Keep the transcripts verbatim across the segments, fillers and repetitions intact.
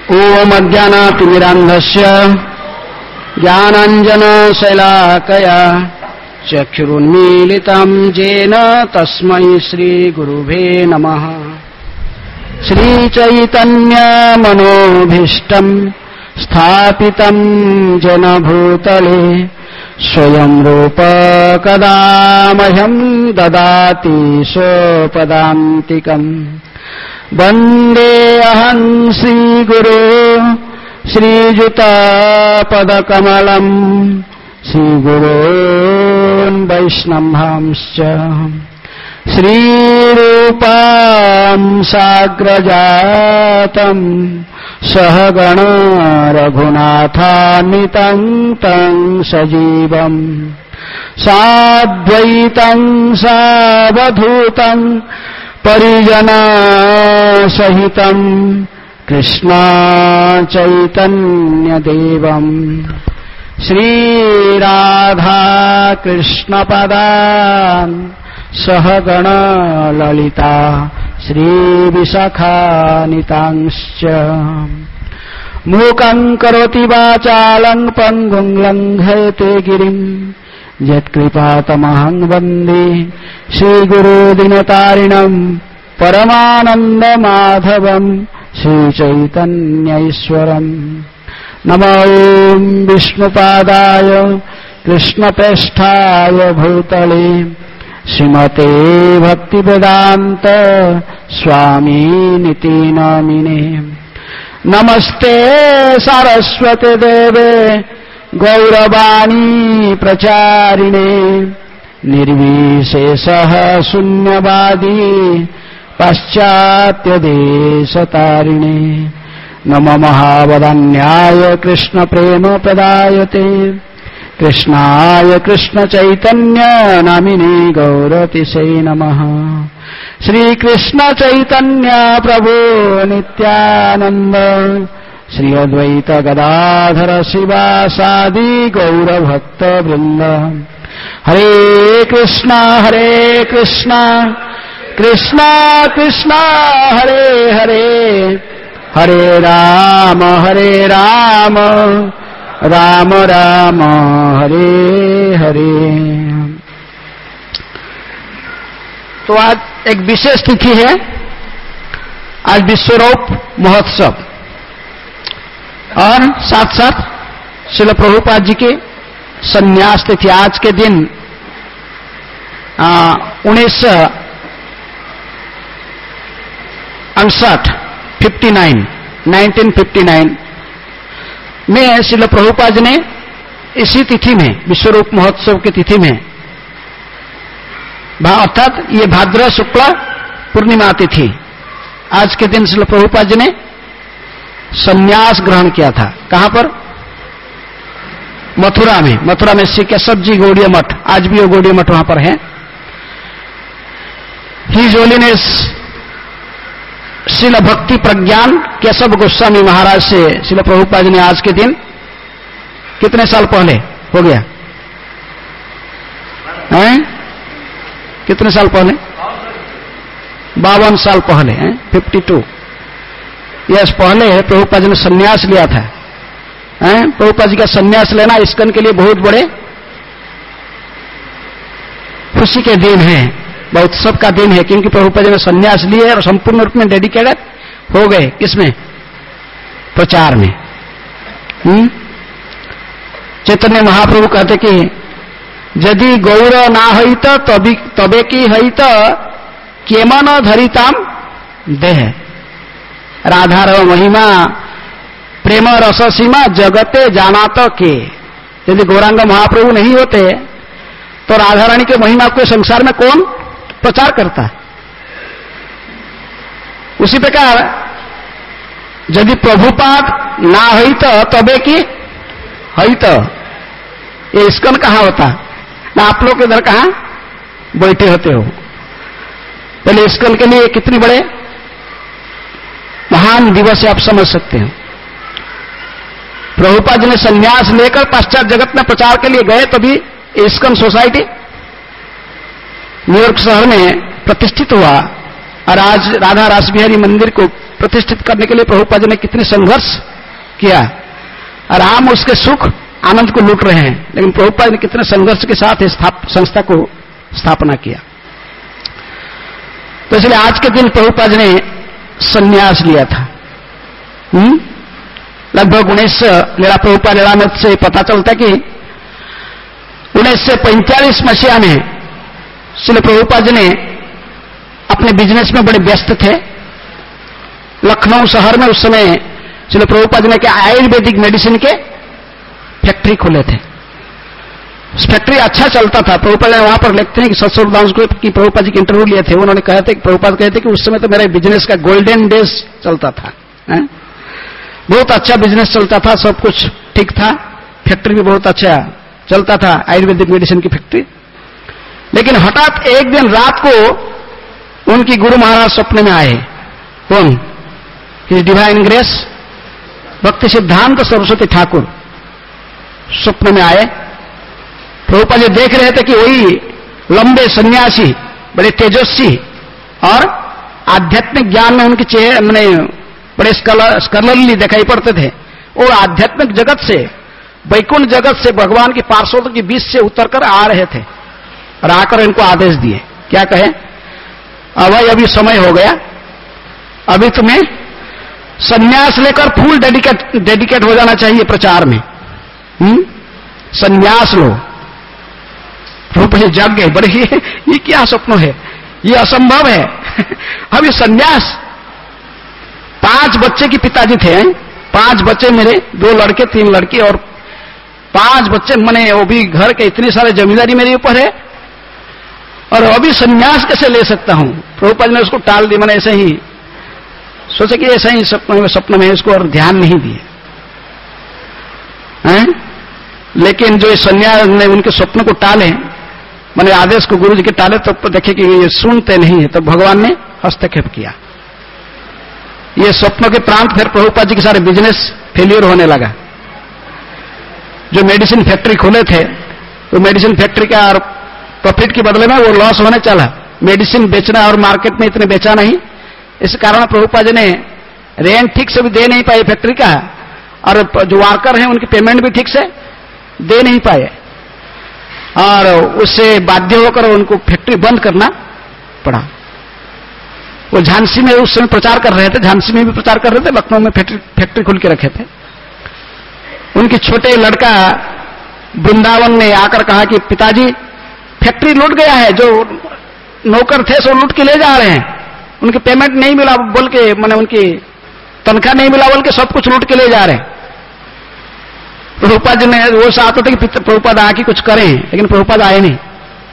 ओम अज्ञानातिमिरान्धस्य ज्ञानाञ्जनशलाकया चक्षुरुन्मीलितं येन तस्मै श्रीगुरुवे नमः। श्रीचैतन्यमनोभीष्टं स्थापितं जनभूतले स्वयं रूप कदा मह्यं ददाति स्वपदान्तिकम्। वन्देऽहं श्रीगुरो श्रीयुतपदकमलं श्रीगुरोन् वैष्णवांश्च श्रीरूपं साग्रजातं सहगण रघुनाथान्वितं तं सजीवम् साद्वैतं सावधूतं परिजना सहितं कृष्ण चैतन्य देवं श्रीराधा कृष्ण पदान् सहगण ललिता श्रीविशाखानितांश्च मूकं करोति वाचालं पङ्गुं लङ्घयते गिरिं यत्कृपातमहं वन्दे श्रीगुरुदीनतारिणं परमानन्दमाधवं श्रीचैतन्यैश्वरम्। नमो विष्णुपादाय कृष्णप्रेष्ठाय भूतले श्रीमते भक्तिवेदान्त स्वामिनिति नामिने। नमस्ते सरस्वती देवे गौरवाणी प्रचारिणे निर्विशेषः शून्यवादी पाश्चात्यदेशतारिणे। नमो महावदन्याय कृष्ण प्रेम प्रदायते कृष्णाय कृष्ण चैतन्य नामिने गौरतिसे नमः। श्री कृष्ण चैतन्य प्रभु नित्यानंद श्री अद्वैत गदाधर शिवासादि गौर भक्त वृंद। हरे कृष्णा हरे कृष्णा कृष्णा कृष्णा हरे हरे हरे राम हरे राम राम राम हरे हरे। तो आज एक विशेष तिथि है, आज विश्वरूप महोत्सव और साथ साथ श्रील प्रभुपाद जी के संन्यास तिथि। आज के दिन उन्नीस सौ अड़सठ fifty nine nineteen fifty nine में श्रील प्रभुपाद जी ने इसी तिथि में विश्वरूप महोत्सव की तिथि में अर्थात ये भाद्र शुक्ल पूर्णिमा तिथि, आज के दिन श्रील प्रभुपाद जी ने संन्यास ग्रहण किया था। कहां पर? मथुरा में। मथुरा में श्री केशव जी गौड़ीय मठ, आज भी वो गौड़ीय मठ वहां पर है। हिज होलीनेस श्रील भक्ति प्रज्ञान केशव गोस्वामी महाराज से श्रील प्रभुपाद जी ने आज के दिन कितने साल पहले हो गया हैं? कितने साल पहले? बावन साल पहले हैं, फिफ्टी टू यस पहले प्रभुपाद जी ने संन्यास लिया था। हैं? प्रभुपाद जी का संन्यास लेना इस्कन के लिए बहुत बड़े खुशी के दिन है, बहुत उत्सव का दिन है, क्योंकि प्रभुपाद जी ने संन्यास लिए और संपूर्ण रूप में डेडिकेटेड हो गए। किसमें? प्रचार में। हुँ? चैतन्य महाप्रभु कहते कि यदि गौर ना हईत तभी तबे की हईत केमन धरिताम देह। राधार महिमा प्रेम रस सीमा जगते जाना तो के। यदि गौरांग महाप्रभु नहीं होते तो राधा रानी के महिमा को संसार में कौन प्रचार करता? उसी प्रकार यदि प्रभुपाद ना हईत तबे की हईत, ये इस्कन कहां होता ना? आप लोग इधर कहां बैठे होते हो? पहले इस्कन के लिए कितनी बड़े महान दिवस है, आप समझ सकते हैं। प्रभुपाद जी ने संन्यास लेकर पश्चात जगत में प्रचार के लिए गए, तभी इस्कन सोसाइटी न्यूयॉर्क शहर में प्रतिष्ठित हुआ और आज राधा रासबिहारी मंदिर को प्रतिष्ठित करने के लिए प्रभुपाद ने कितने संघर्ष किया, और हम उसके सुख आनंद को लूट रहे हैं, लेकिन प्रभुपाद ने कितने संघर्ष के साथ इस संस्था को स्थापना किया। तो इसलिए आज के दिन प्रभुपाद ने संन्यास लिया था। हुँ? लगभग उन्नीस लीला प्रभुपाद लीलामृत से पता चलता कि उन्नीस सौ पैंतालीस मसीहा में श्रील प्रभुपाद ने अपने बिजनेस में बड़े व्यस्त थे। लखनऊ शहर में उस समय श्रील प्रभुपाद ने क्या आयुर्वेदिक मेडिसिन के फैक्ट्री खोले थे। उस फैक्ट्री अच्छा चलता था। प्रभुपाद ने वहां पर लिखते हैं कि सत्सुरदास को की प्रभुपाद जी के इंटरव्यू लिए थे, उन्होंने कहा था कि प्रभुपाद कहते कि उस समय तो मेरा बिजनेस का गोल्डन डेज चलता था, है? बहुत अच्छा बिजनेस चलता था, सब कुछ ठीक था, फैक्ट्री भी बहुत अच्छा चलता था, आयुर्वेदिक मेडिसिन की फैक्ट्री। लेकिन हठात एक दिन रात को उनकी गुरु महाराज सपने में आए। कौन? हिज डिवाइन ग्रेस भक्ति सिद्धांत सरस्वती ठाकुर स्वप्न में आए। प्रभुपाद जी देख रहे थे कि वही लंबे सन्यासी, बड़े तेजस्वी और आध्यात्मिक ज्ञान में उनके चेहरे मैंने बड़े स्कॉलरली दिखाई पड़ते थे। और आध्यात्मिक जगत से, वैकुंठ जगत से भगवान की पार्षदों के बीच से उतरकर आ रहे थे और आकर इनको आदेश दिए। क्या कहे? अब अभी समय हो गया, अभी तुम्हें संन्यास लेकर फुल डेडिकेट डेडिकेट हो जाना चाहिए प्रचार में। हम्म संन्यास लो। प्रभुपाद जी जाग गए, बड़े ये क्या स्वप्न है, ये असंभव है। अभी संन्यास। पांच बच्चे के पिताजी थे, पांच बच्चे मेरे, दो लड़के तीन लड़की, और पांच बच्चे मने वो भी घर के इतनी सारे जमींदारी मेरे ऊपर है, और अभी संन्यास कैसे ले सकता हूं। प्रभुपाद ने उसको टाल दी, मैंने ऐसे ही सोचा कि ऐसा ही सपने में सपने में इसको और ध्यान नहीं दिए हैं। लेकिन जो संन्यास ने उनके स्वप्न को टाले, मैंने आदेश को गुरु जी के टाले, तो देखे कि ये सुनते नहीं है, तो भगवान ने हस्तक्षेप किया। ये स्वप्नों के प्रांत फिर प्रभुपाद जी के सारे बिजनेस फेलियर होने लगा। जो मेडिसिन फैक्ट्री खोले थे, वो मेडिसिन फैक्ट्री का और प्रॉफिट के बदले में वो लॉस होने चला। मेडिसिन बेचना और मार्केट में इतने बेचा नहीं, इस कारण प्रभुपाद जी ने रेंट ठीक से भी दे नहीं पाए फैक्ट्री का, और जो वर्कर हैं उनकी पेमेंट भी ठीक से दे नहीं पाए, और उससे बाध्य होकर उनको फैक्ट्री बंद करना पड़ा। वो झांसी में उस समय प्रचार कर रहे थे, झांसी में भी प्रचार कर रहे थे, लखनऊ में फैक्ट्री फैक्ट्री खोल के रखे थे। उनके छोटे लड़का वृंदावन ने आकर कहा कि पिताजी फैक्ट्री लूट गया है, जो नौकर थे सो लूट के ले जा रहे हैं, उनकी पेमेंट नहीं मिला बोल के, मैंने उनकी तनख्वाह नहीं मिला बोल के सब कुछ लूट के ले जा रहे हैं। प्रभुपाद जी ने वो चाहते थे कि प्रभुपाद आके कुछ करें, लेकिन प्रभुपाद आए नहीं।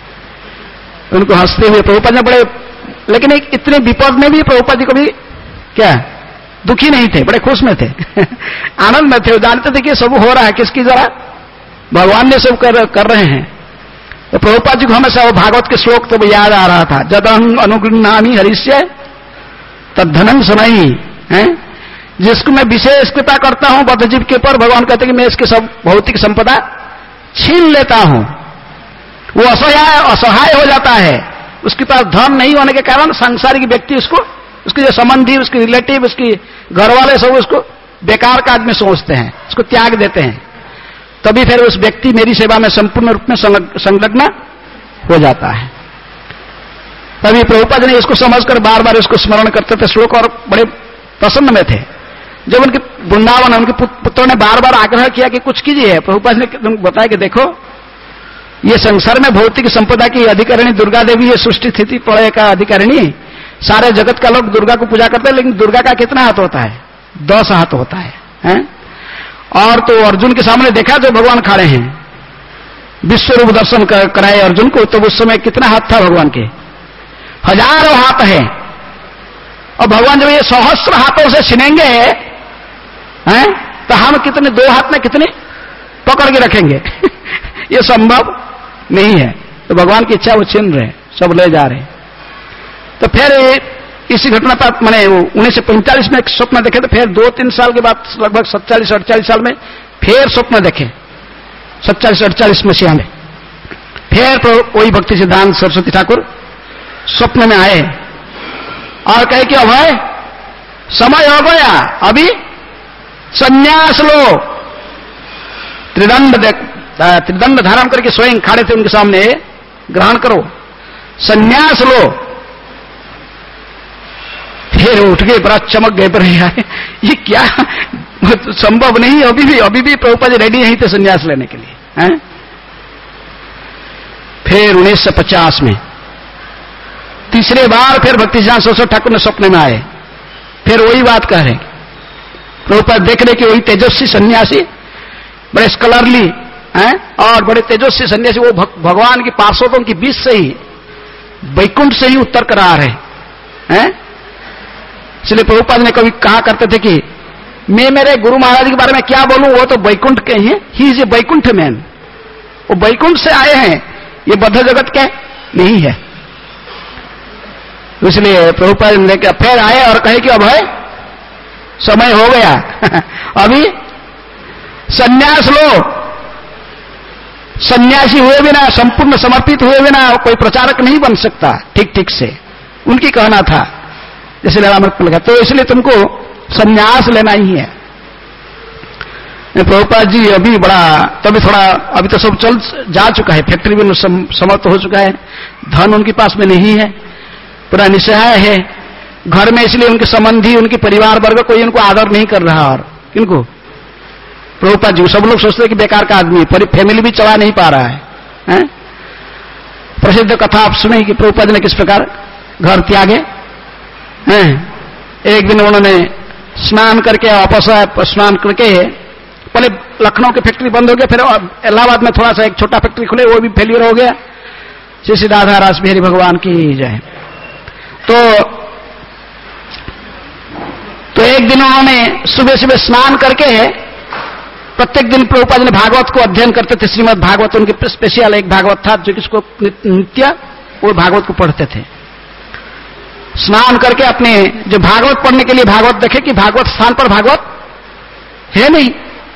उनको हंसते हुए प्रभुपाद ने बड़े, लेकिन एक इतने विपद में भी प्रभुपाद जी को भी क्या दुखी नहीं थे, बड़े खुश में थे। आनंद में थे। वो जानते थे कि सब हो रहा है किसकी जरा, भगवान ने सब कर, कर रहे हैं। तो प्रभुपाद जी को हमेशा वो भागवत के श्लोक तो याद आ रहा था, जदहं अनुगृह्णामि हरिष्य तद्धनम सुनाई है। जिसको मैं विशेष कृपा करता हूं बद्धजीव के ऊपर, भगवान कहते कि मैं इसकी सब भौतिक संपदा छीन लेता हूं। वो असहाय असहाय हो जाता है, उसके पास धन नहीं होने के कारण सांसारिक व्यक्ति उसको, उसके जो संबंधी, उसके रिलेटिव, उसकी घर वाले सब उसको बेकार का आदमी सोचते हैं, उसको त्याग देते हैं। तभी फिर उस व्यक्ति मेरी सेवा में संपूर्ण रूप में संलग्न हो जाता है। तभी प्रभुपाद ने इसको समझकर बार बार इसको स्मरण करते थे श्लोक, और बड़े प्रसन्न में थे। जब उनके वृंदावन उनके पुत्रों ने बार बार आग्रह किया कि कुछ कीजिए, प्रभुपाद ने बताया कि देखो ये संसार में भौतिक संपदा की अधिकारिणी दुर्गा देवी है, सृष्टि स्थिति प्रलय का अधिकारिणी। सारे जगत का लोग दुर्गा को पूजा करते हैं, लेकिन दुर्गा का कितना हाथ होता है? दस हाथ होता है, है? और तो अर्जुन के सामने देखा जो भगवान खड़े हैं, विश्व रूप दर्शन कराए अर्जुन को, तो उस समय कितना हाथ था भगवान के? हजारों हाथ है। और भगवान जब ये सहस्त्र हाथों से छीनेंगे हैं, तो हम कितने, दो हाथ में कितने पकड़ के रखेंगे? ये संभव नहीं है। तो भगवान की इच्छा वो छीन रहे, सब ले जा रहे। तो फिर इसी घटना पर मैंने उन्नीस सौ पैंतालीस में एक स्वप्न देखे, तो फिर दो तीन साल के बाद लगभग सत्तालीस अड़तालीस साल में फिर स्वप्न देखे, सत्तालीस अड़तालीस मसीहा में फिर तो वही भक्ति सिद्धांत सरस्वती ठाकुर स्वप्न में आए और कहे कि अभय समय हो गया, अभी संन्यास लो। त्रिदंड त्रिदंड धारण करके स्वयं खड़े थे उनके सामने, ग्रहण करो, संन्यास लो। फिर उठ गए, बड़ा चमक गए, पर ये क्या संभव नहीं, अभी भी अभी भी प्रभुपाद जी रेडी नहीं थे संन्यास लेने के लिए हैं? फिर उन्नीस सौ पचास में तीसरे बार फिर भक्ति सिद्धांत सरस्वती ठाकुर ने स्वप्न में आए, फिर वही बात कह रहे प्रभुपाद देख रहे कि वही तेजस्वी सन्यासी, बड़े स्कॉलरली हैं और बड़े तेजस्वी सन्यासी, वो भगवान की पार्षदों के बीच से ही वैकुंठ से ही उत्तर करा रहे हैं। इसलिए प्रभुपाद ने कभी कहा करते थे कि मैं मेरे गुरु महाराज के बारे में क्या बोलूं, वो तो वैकुंठ के ही हैं, he is a Vaikuntha man, वो वैकुंठ से आए हैं, ये बद्ध जगत के नहीं है। इसलिए प्रभुपाद ने फिर आए और कहे कि अब है समय हो गया अभी संन्यास लो। सन्यासी हुए बिना, संपूर्ण समर्पित हुए बिना कोई प्रचारक नहीं बन सकता ठीक ठीक से, उनकी कहना था। इसलिए रामकृष्ण लगा, तो इसलिए तुमको संन्यास लेना ही है। प्रभुपाद जी अभी बड़ा, तभी थोड़ा, अभी तो सब चल जा चुका है, फैक्ट्री में समर्थ हो चुका है, धन उनके पास में नहीं है, पूरा निस्सहाय है घर में, इसलिए उनके संबंधी, उनके परिवार वर्ग कोई उनको आदर नहीं कर रहा। और किनको? प्रभुपाद जी। सब लोग सोचते हैं कि बेकार का आदमी, पूरी फैमिली भी चला नहीं पा रहा है, है? प्रसिद्ध कथा आप सुने कि प्रभुपाद ने किस प्रकार घर त्यागे हैं। एक दिन उन्होंने स्नान करके वापस स्नान करके, पहले लखनऊ की फैक्ट्री बंद हो गया, फिर इलाहाबाद में थोड़ा सा एक छोटा फैक्ट्री खुले, वो भी फेलियर हो गया। श्री श्री राधा रास बिहारी भगवान की जय। तो तो एक दिन उन्होंने सुबह सुबह स्नान करके, प्रत्येक दिन प्रभुपाद ने भागवत को अध्ययन करते थे, श्रीमद् भागवत उनके स्पेशल एक भागवत था जो किसको नित्य वो भागवत को पढ़ते थे। स्नान करके अपने जो भागवत पढ़ने के लिए भागवत देखे कि भागवत स्थान पर भागवत है नहीं,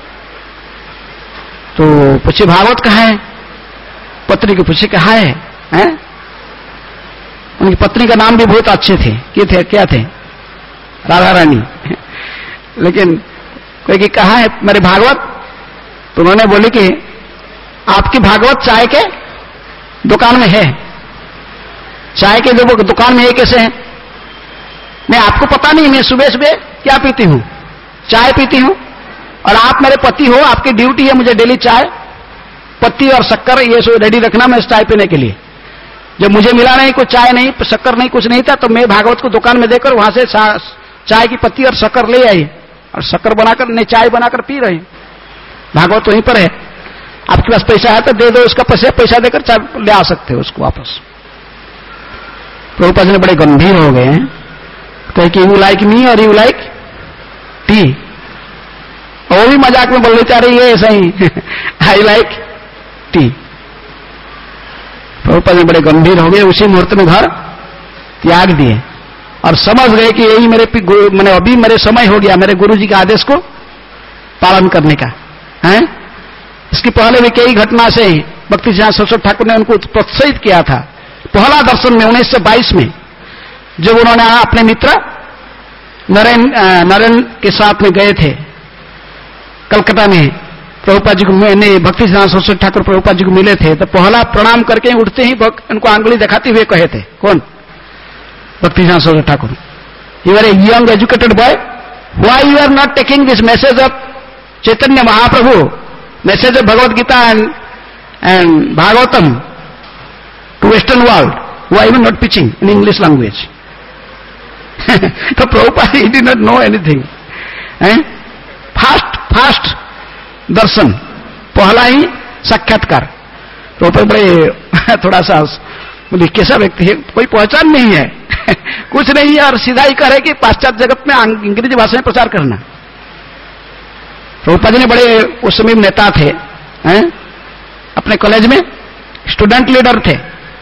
तो पूछे भागवत कहाँ है, पत्नी को पूछे कहाँ है, हैं? उनकी पत्नी का नाम भी बहुत अच्छे थे, क्या थे, क्या थे? राधा रानी। लेकिन कोई कि कहाँ है मेरे भागवत, तो उन्होंने बोले कि आपकी भागवत चाय के दुकान में है। चाय के जो दुकान में है कैसे है? मैं आपको पता नहीं, मैं सुबह सुबह क्या पीती हूं, चाय पीती हूं, और आप मेरे पति हो, आपकी ड्यूटी है मुझे डेली चाय पत्ती और शक्कर ये सब रेडी रखना मैं चाय पीने के लिए। जब मुझे मिला नहीं, कोई चाय नहीं, शक्कर नहीं, कुछ नहीं था, तो मैं भागवत को दुकान में देकर वहां से चाय की पत्ती और शक्कर ले आई, और शक्कर बनाकर ने चाय बनाकर पी रहे। भागवत वहीं पर है, आपके पास पैसा है तो दे दो, इसका पैसा पैसा देकर चाय ले आ सकते हो उसको वापस। प्रभुपाद जी बड़े गंभीर हो गए हैं, कहे कि यू लाइक मी और यू लाइक टी, वो भी मजाक में बोलने चाह रही है ऐसा ही I like tea. Prabhupada ji बड़े गंभीर हो गए, उसी मुहूर्त में घर त्याग दिए और समझ गए कि यही मेरे मैंने अभी मेरे समय हो गया मेरे गुरु जी के आदेश को पालन करने का है। इसकी पहले भी कई घटना से भक्ति सिद्धांत सरस्वती ठाकुर ने उनको प्रोत्साहित किया था। पहला दर्शन में उन्नीस सौ बाईस में जब उन्होंने अपने मित्र नरेंद्र नरेंद्र के साथ में गए थे कलकत्ता में, प्रभुपाद जी को मैंने भक्ति सिद्धांत सरस्वती ठाकुर प्रभुपाद जी को मिले थे, तो पहला प्रणाम करके उठते ही उनको आंगुली दिखाते हुए कहे थे, कौन? Bhakti Siddhanta Saraswati Thakur, you are a young educated boy, why you are not taking this message of Chaitanya Mahaprabhu, message of Bhagavad Gita and and Bhagavatam to western world, why you not teaching in English language? तो Prabhupada he did not know anything. Fast fast दर्शन, पहला ही साक्षात्कार। प्रभुपाद बड़े थोड़ा सा बोले कैसा व्यक्ति है, कोई पहचान नहीं है कुछ नहीं है, और सीधा ही कह रहे कि पाश्चात्य जगत में अंग्रेजी भाषा में प्रचार करना। प्रभुपाद जी ने बड़े उस समय नेता थे, हैं? अपने कॉलेज में स्टूडेंट लीडर थे,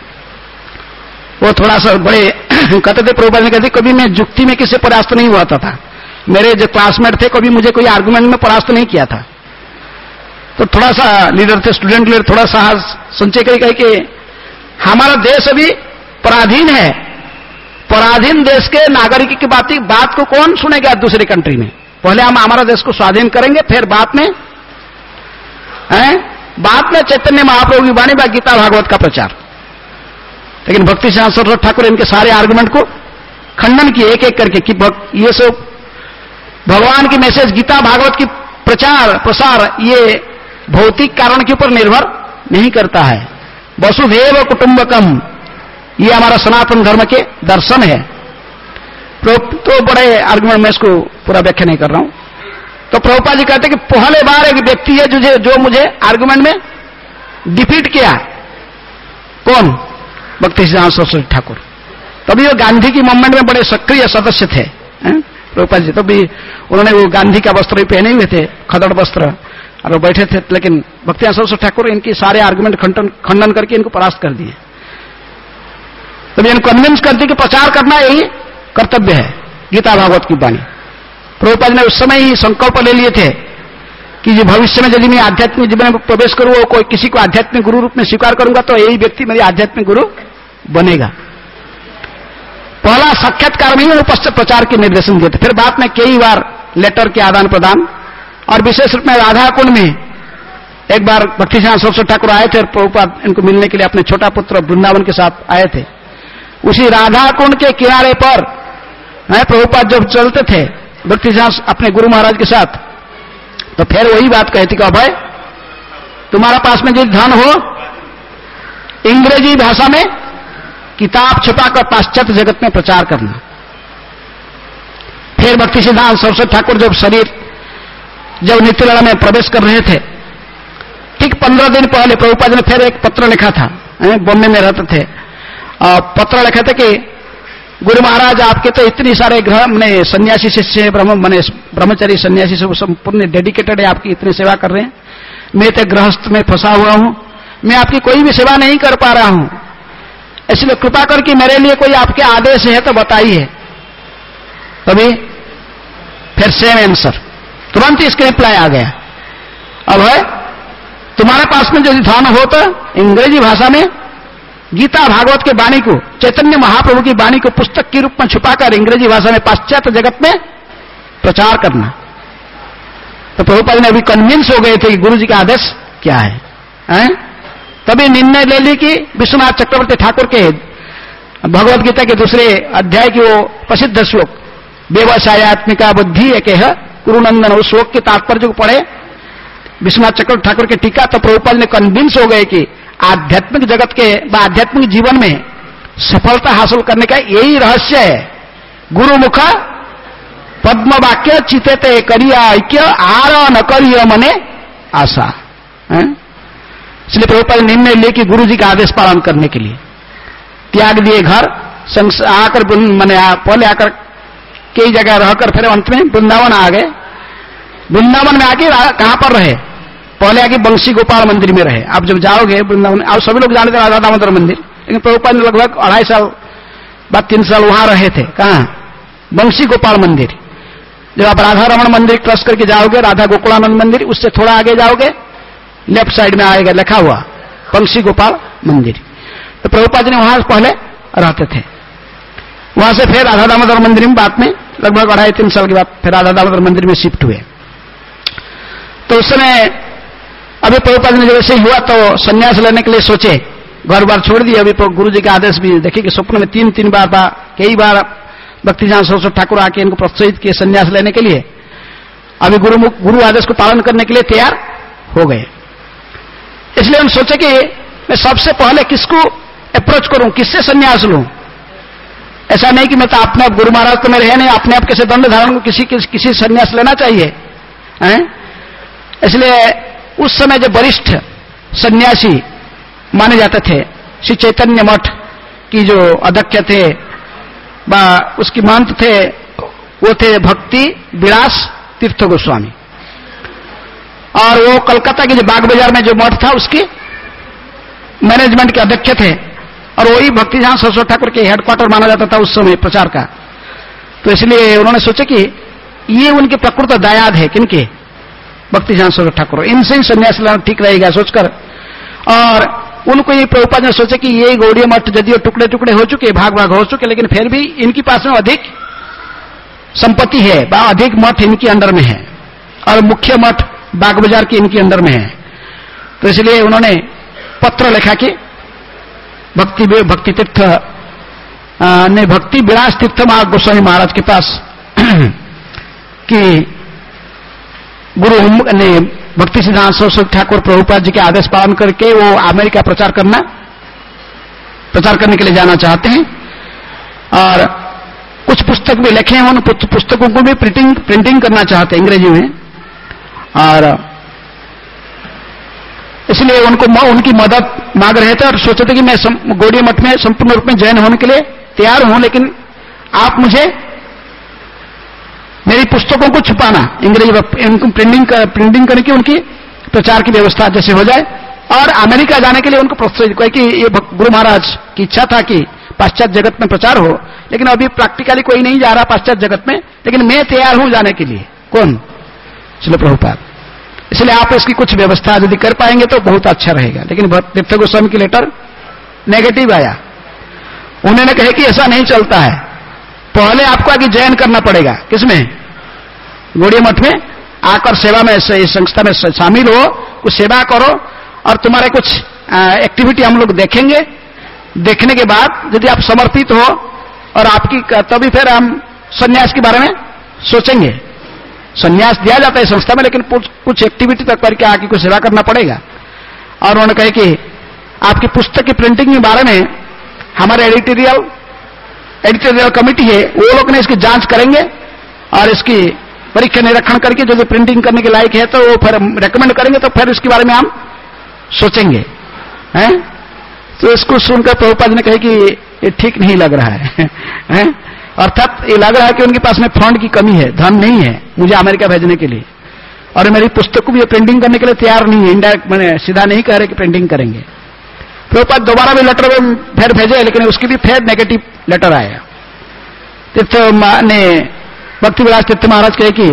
वो थोड़ा सा बड़े कहते थे, प्रभुपाद जी कहते कभी मैं जुक्ति में किसी परास्त नहीं हुआ था, मेरे जो क्लासमेट थे कभी मुझे कोई आर्गुमेंट में परास्त नहीं किया था। तो थोड़ा सा लीडर थे, स्टूडेंट लीडर, थोड़ा साहस संचय करके कहे कि हमारा देश अभी पराधीन है, पराधीन देश के नागरिक की बात बात को कौन सुनेगा दूसरी कंट्री में? पहले हम हमारा देश को स्वाधीन करेंगे, फिर बाद में हैं बाद में चैतन्य महाप्रभु की वाणी व गीता भागवत का प्रचार। लेकिन भक्ति सिद्धांत सरस्वती ठाकुर इनके सारे आर्गुमेंट को खंडन किए एक एक करके कि ये सब भगवान की मैसेज गीता भागवत की प्रचार प्रसार ये भौतिक कारण के ऊपर निर्भर नहीं करता है। वसुधैव कुटुंबकम ये हमारा सनातन धर्म के दर्शन है। तो बड़े आर्गुमेंट में इसको पूरा व्याख्या नहीं कर रहा हूं। तो प्रभुपाद जी कहते कि पहले बार एक व्यक्ति है जो जो मुझे आर्गुमेंट में डिफीट किया। कौन? भक्ति सिद्धांत सरस्वती ठाकुर। तभी वो गांधी की मूवमेंट में बड़े सक्रिय सदस्य थे प्रभुपाद जी। तभी उन्होंने वो गांधी का वस्त्र भी पहने हुए थे, खदड़ वस्त्र, और वो बैठे थे। लेकिन भक्ति सिद्धांत सरस्वती ठाकुर इनकी सारे आर्गुमेंट खंडन खंडन करके इनको परास्त कर दिए। तभी इनको कन्विंस कर दिया कि प्रचार करना यही कर्तव्य है गीता भागवत की वाणी। प्रभुपाद ने उस समय ही संकल्प ले लिए थे कि जो भविष्य में यदि मैं आध्यात्मिक जीवन में प्रवेश करूं, कोई किसी को आध्यात्मिक गुरु रूप में स्वीकार करूंगा तो यही व्यक्ति मेरी आध्यात्मिक गुरु बनेगा। पहला साक्षात्कार में उपस्थित प्रचार के निर्देशन दिए थे। फिर बाद में कई बार लेटर के आदान प्रदान, और विशेष रूप में राधा कुंड में एक बार भक्ति सिद्धांत सरस्वती ठाकुर आए थे और प्रभुपाद इनको मिलने के लिए अपने छोटा पुत्र वृंदावन के साथ आए थे। उसी राधा कुंड के किनारे पर प्रभुपाद जब चलते थे भक्ति सिद्धांत अपने गुरु महाराज के साथ, तो फिर वही बात कहती कि भाई तुम्हारा पास में जो धन हो अंग्रेजी भाषा में किताब छुपाकर पाश्चात्य जगत में प्रचार करना। फिर भक्ति सिद्धांत सरस्वती ठाकुर जब शरीर जब नित्यलीला में प्रवेश कर रहे थे, ठीक पंद्रह दिन पहले प्रभुपाद ने फिर एक पत्र लिखा था। बॉम्बे में रहते थे और पत्र लिखा था कि गुरु महाराज आपके तो इतनी सारे ग्रह मैंने सन्यासी शिष्य ब्रह्म मैंने ब्रह्मचारी सन्यासी से संपूर्ण डेडिकेटेड है, आपकी इतनी सेवा कर रहे हैं। मैं तो गृहस्थ में फंसा हुआ हूं, मैं आपकी कोई भी सेवा नहीं कर पा रहा हूं, इसलिए कृपा करके मेरे लिए कोई आपके आदेश है तो बताइए। तभी फिर सेम आंसर तुरंत इसके रिप्लाई आ गया। अब है तुम्हारे पास में यदि धन हो तो अंग्रेजी भाषा में गीता भागवत के वाणी को, चैतन्य महाप्रभु की वाणी को पुस्तक के रूप में छुपाकर अंग्रेजी भाषा में पाश्चात्य जगत में प्रचार करना। तो प्रभुपाद ने अभी कन्विंस हो गए थे कि गुरु जी का आदेश क्या है, हैं? तभी निर्णय ले ली कि विश्वनाथ चक्रवर्ती ठाकुर के भगवत गीता के दूसरे अध्याय की वो प्रसिद्ध श्लोक व्यवसायत्मिका बुद्धि एक है गुरुनंदन, उस श्लोक के तात्पर्य को पढ़े विश्वनाथ चक्रवर्ती ठाकुर के टीका। तो प्रभुपाद ने कन्विंस हो गए कि आध्यात्मिक जगत के आध्यात्मिक जीवन में सफलता हासिल करने का यही रहस्य है। गुरुमुख पद्म वाक्य चितेते करिया ऐक्य आर न करिय मने आशा। इसलिए प्रभुपाद ने निर्णय लिए कि गुरु जी का आदेश पालन करने के लिए त्याग दिए घर, आकर मैंने पहले आकर कई जगह रहकर फिर अंत में वृंदावन आ गए। वृंदावन में आके कहां पर रहे? पहले आके बंशी गोपाल मंदिर में रहे। आप जब जाओगे वृंदावन, आप सभी लोग जानते हैं राधा दामोदर मंदिर, लेकिन प्रभुपाद ने लगभग अढ़ाई साल बाद तीन साल वहां रहे थे। कहां? बंशी गोपाल मंदिर। जब आप राधा रमण मंदिर क्रॉस करके जाओगे, राधा गोकुलानंद मंदिर, उससे थोड़ा आगे जाओगे लेफ्ट साइड में आएगा लिखा हुआ बंशी गोपाल मंदिर। तो प्रभुपाद ने वहां पहले रहते थे। वहां से फिर राधा दामोदर मंदिर में बाद में लगभग अढ़ाई तीन साल के बाद फिर राधा दामोदर मंदिर में शिफ्ट हुए। तो उस समय अभी प्रभुपाद ने जब ऐसे हुआ तो संन्यास लेने के लिए सोचे, घर बार छोड़ दिए। अभी गुरु जी का आदेश भी देखिए कि स्वप्न में तीन तीन बार बा, कई बार भक्ति सिद्धांत सरस्वती ठाकुर आके इनको प्रोत्साहित किए संन्यास लेने के लिए। अभी गुरु गुरु आदेश को पालन करने के लिए तैयार हो गए। इसलिए हम सोचे कि मैं सबसे पहले किसको अप्रोच करूं, किससे संन्यास लूं। ऐसा नहीं कि मैं तो अपने आप गुरु महाराज तो मेरे है नहीं, अपने आप कैसे दंड धारण को किसी किस, किसी संन्यास लेना चाहिए हैं। इसलिए उस समय जो वरिष्ठ सन्यासी माने जाते थे, श्री चैतन्य मठ की जो अध्यक्ष थे बा उसकी महंत थे, वो थे भक्ति विलास तीर्थ गोस्वामी। और वो कलकत्ता के जो बाग बाजार में जो मठ था उसकी मैनेजमेंट के अध्यक्ष थे, और वही भक्ति सिद्धांत सरस्वती ठाकुर के हेडक्वार्टर माना जाता था उस समय प्रचार का। तो इसलिए उन्होंने सोचा कि ये उनके प्रकृत दायाद है, किनके? भक्ति सिद्धांत सरस्वती ठाकुर। इनसे ही संन्यास लेना ठीक रहेगा सोचकर, और उनको ये प्रभुपाद ने सोचे कि ये गौड़ीय मठ यदि टुकड़े टुकड़े हो चुके, भाग भाग हो चुके, लेकिन फिर भी इनके पास में अधिक संपत्ति है, अधिक मठ इनके अंडर में है और मुख्य मठ बाग बाजार की इनके अंडर में है। तो इसलिए उन्होंने पत्र लिखा कि भक्ति भक्ति तीर्थ ने भक्ति विलास तीर्थ गोस्वामी महाराज के पास कि गुरु ने भक्ति सिद्धांत सरस्वती ठाकुर प्रभुपाद जी के आदेश पालन करके वो अमेरिका प्रचार करना प्रचार करने के लिए जाना चाहते हैं और कुछ पुस्तक भी लिखे हैं, उन पुस्तकों को भी प्रिंटिंग प्रिंटिंग करना चाहते हैं अंग्रेजी में, और इसलिए उनको उनकी मदद मांग रहे थे और सोचे थे कि मैं गौड़ीय मठ में संपूर्ण रूप में जॉइन होने के लिए तैयार हूं, लेकिन आप मुझे मेरी पुस्तकों को छुपाना, अंग्रेजी इनको प्रिंटिंग कर, प्रिंटिंग करने की उनकी प्रचार की व्यवस्था जैसे हो जाए और अमेरिका जाने के लिए उनको प्रोत्साहित किया कि ये गुरु महाराज की इच्छा था कि पाश्चात्य जगत में प्रचार हो, लेकिन अभी प्रैक्टिकली कोई नहीं जा रहा पाश्चात्य जगत में, लेकिन मैं तैयार हूं जाने के लिए। कौन? श्रील प्रभुपाद। इसलिए आप इसकी कुछ व्यवस्था यदि कर पाएंगे तो बहुत अच्छा रहेगा। लेकिन तीर्थ गोस्वामी की लेटर नेगेटिव आया, उन्होंने कहे कि ऐसा नहीं चलता है, पहले आपको आगे जॉइन करना पड़ेगा। किसमें? गौड़ीय मठ में आकर सेवा में, इस संस्था में शामिल हो, कुछ सेवा करो और तुम्हारे कुछ एक्टिविटी हम लोग देखेंगे, देखने के बाद यदि आप समर्पित हो और आपकी तभी फिर हम सन्यास के बारे में सोचेंगे। सन्यास दिया जाता है संस्था में, लेकिन कुछ एक्टिविटी तक करके आके कुछ सेवा करना पड़ेगा। और उन्होंने कहा कि आपकी पुस्तक की प्रिंटिंग के बारे में हमारे एडिटोरियल एडिटोरियल कमेटी है, वो लोग ने इसकी जांच करेंगे और इसकी परीक्षा निरीक्षण करके जो प्रिंटिंग करने के लायक है तो वो फिर रेकमेंड करेंगे, तो फिर इसके बारे में हम सोचेंगे। हैं? तो इसको सुनकर प्रभुपाद ने कहे कि ये ठीक नहीं लग रहा है, है? अर्थात ये लग रहा है कि उनके पास में फंड की कमी है, धन नहीं है मुझे अमेरिका भेजने के लिए, और मेरी पुस्तक को भी प्रिंटिंग करने के लिए तैयार नहीं है। इनडायरेक्ट मैंने सीधा नहीं कह रहे कि प्रिंटिंग करेंगे। प्रभुपाद दोबारा भी लेटर फिर भेजे, लेकिन उसकी भी फिर नेगेटिव लेटर आया। तीर्थ ने भक्ति विलास तीर्थ महाराज कहे कि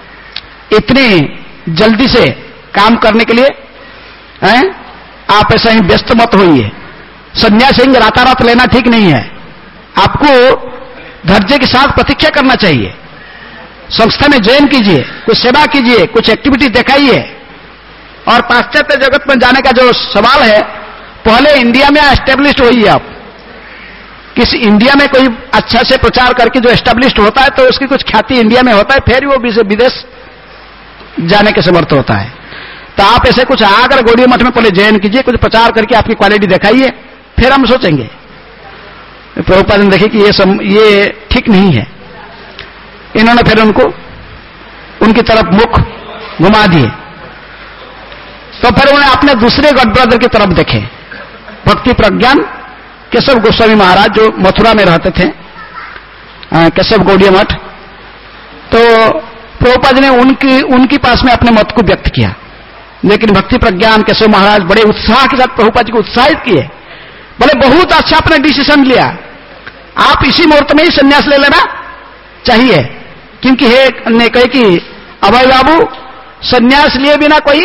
इतनी जल्दी से काम करने के लिए हैं आप ऐसा ही व्यस्त मत होइए, संन्यास रातारात लेना ठीक नहीं है, आपको धैर्य के साथ प्रतीक्षा करना चाहिए, संस्था में जॉइन कीजिए, कुछ सेवा कीजिए, कुछ एक्टिविटी दिखाइए। और पाश्चात्य जगत में जाने का जो सवाल है, पहले इंडिया में एस्टेब्लिश्ड होइए। आप किसी इंडिया में कोई अच्छा से प्रचार करके जो एस्टेब्लिश्ड होता है तो उसकी कुछ ख्याति इंडिया में होता है, फिर वो विदेश जाने के समर्थ होता है। तो आप ऐसे कुछ आकर गौड़ीय मठ में पहले जॉइन कीजिए, कुछ प्रचार करके आपकी क्वालिटी दिखाइए, फिर हम सोचेंगे। प्रभुपाद ने देखे कि ये सम, ये ठीक नहीं है। इन्होंने फिर उनको उनकी तरफ मुख घुमा दिए। तो फिर उन्होंने अपने दूसरे गॉड ब्रदर की तरफ देखे, भक्ति प्रज्ञान केशव गोस्वामी महाराज जो मथुरा में रहते थे, केशव गौड़ीय मठ। तो प्रभुपाद ने उनकी उनके पास में अपने मत को व्यक्त किया, लेकिन भक्ति प्रज्ञान केशव महाराज बड़े उत्साह के साथ प्रभुपाद जी को उत्साहित किए, बोले बहुत अच्छा आपने डिसीजन लिया, आप इसी मुहूर्त में ही संन्यास ले लेना चाहिए। क्योंकि हे ने कहे कि अभय बाबू संन्यास लिए बिना कोई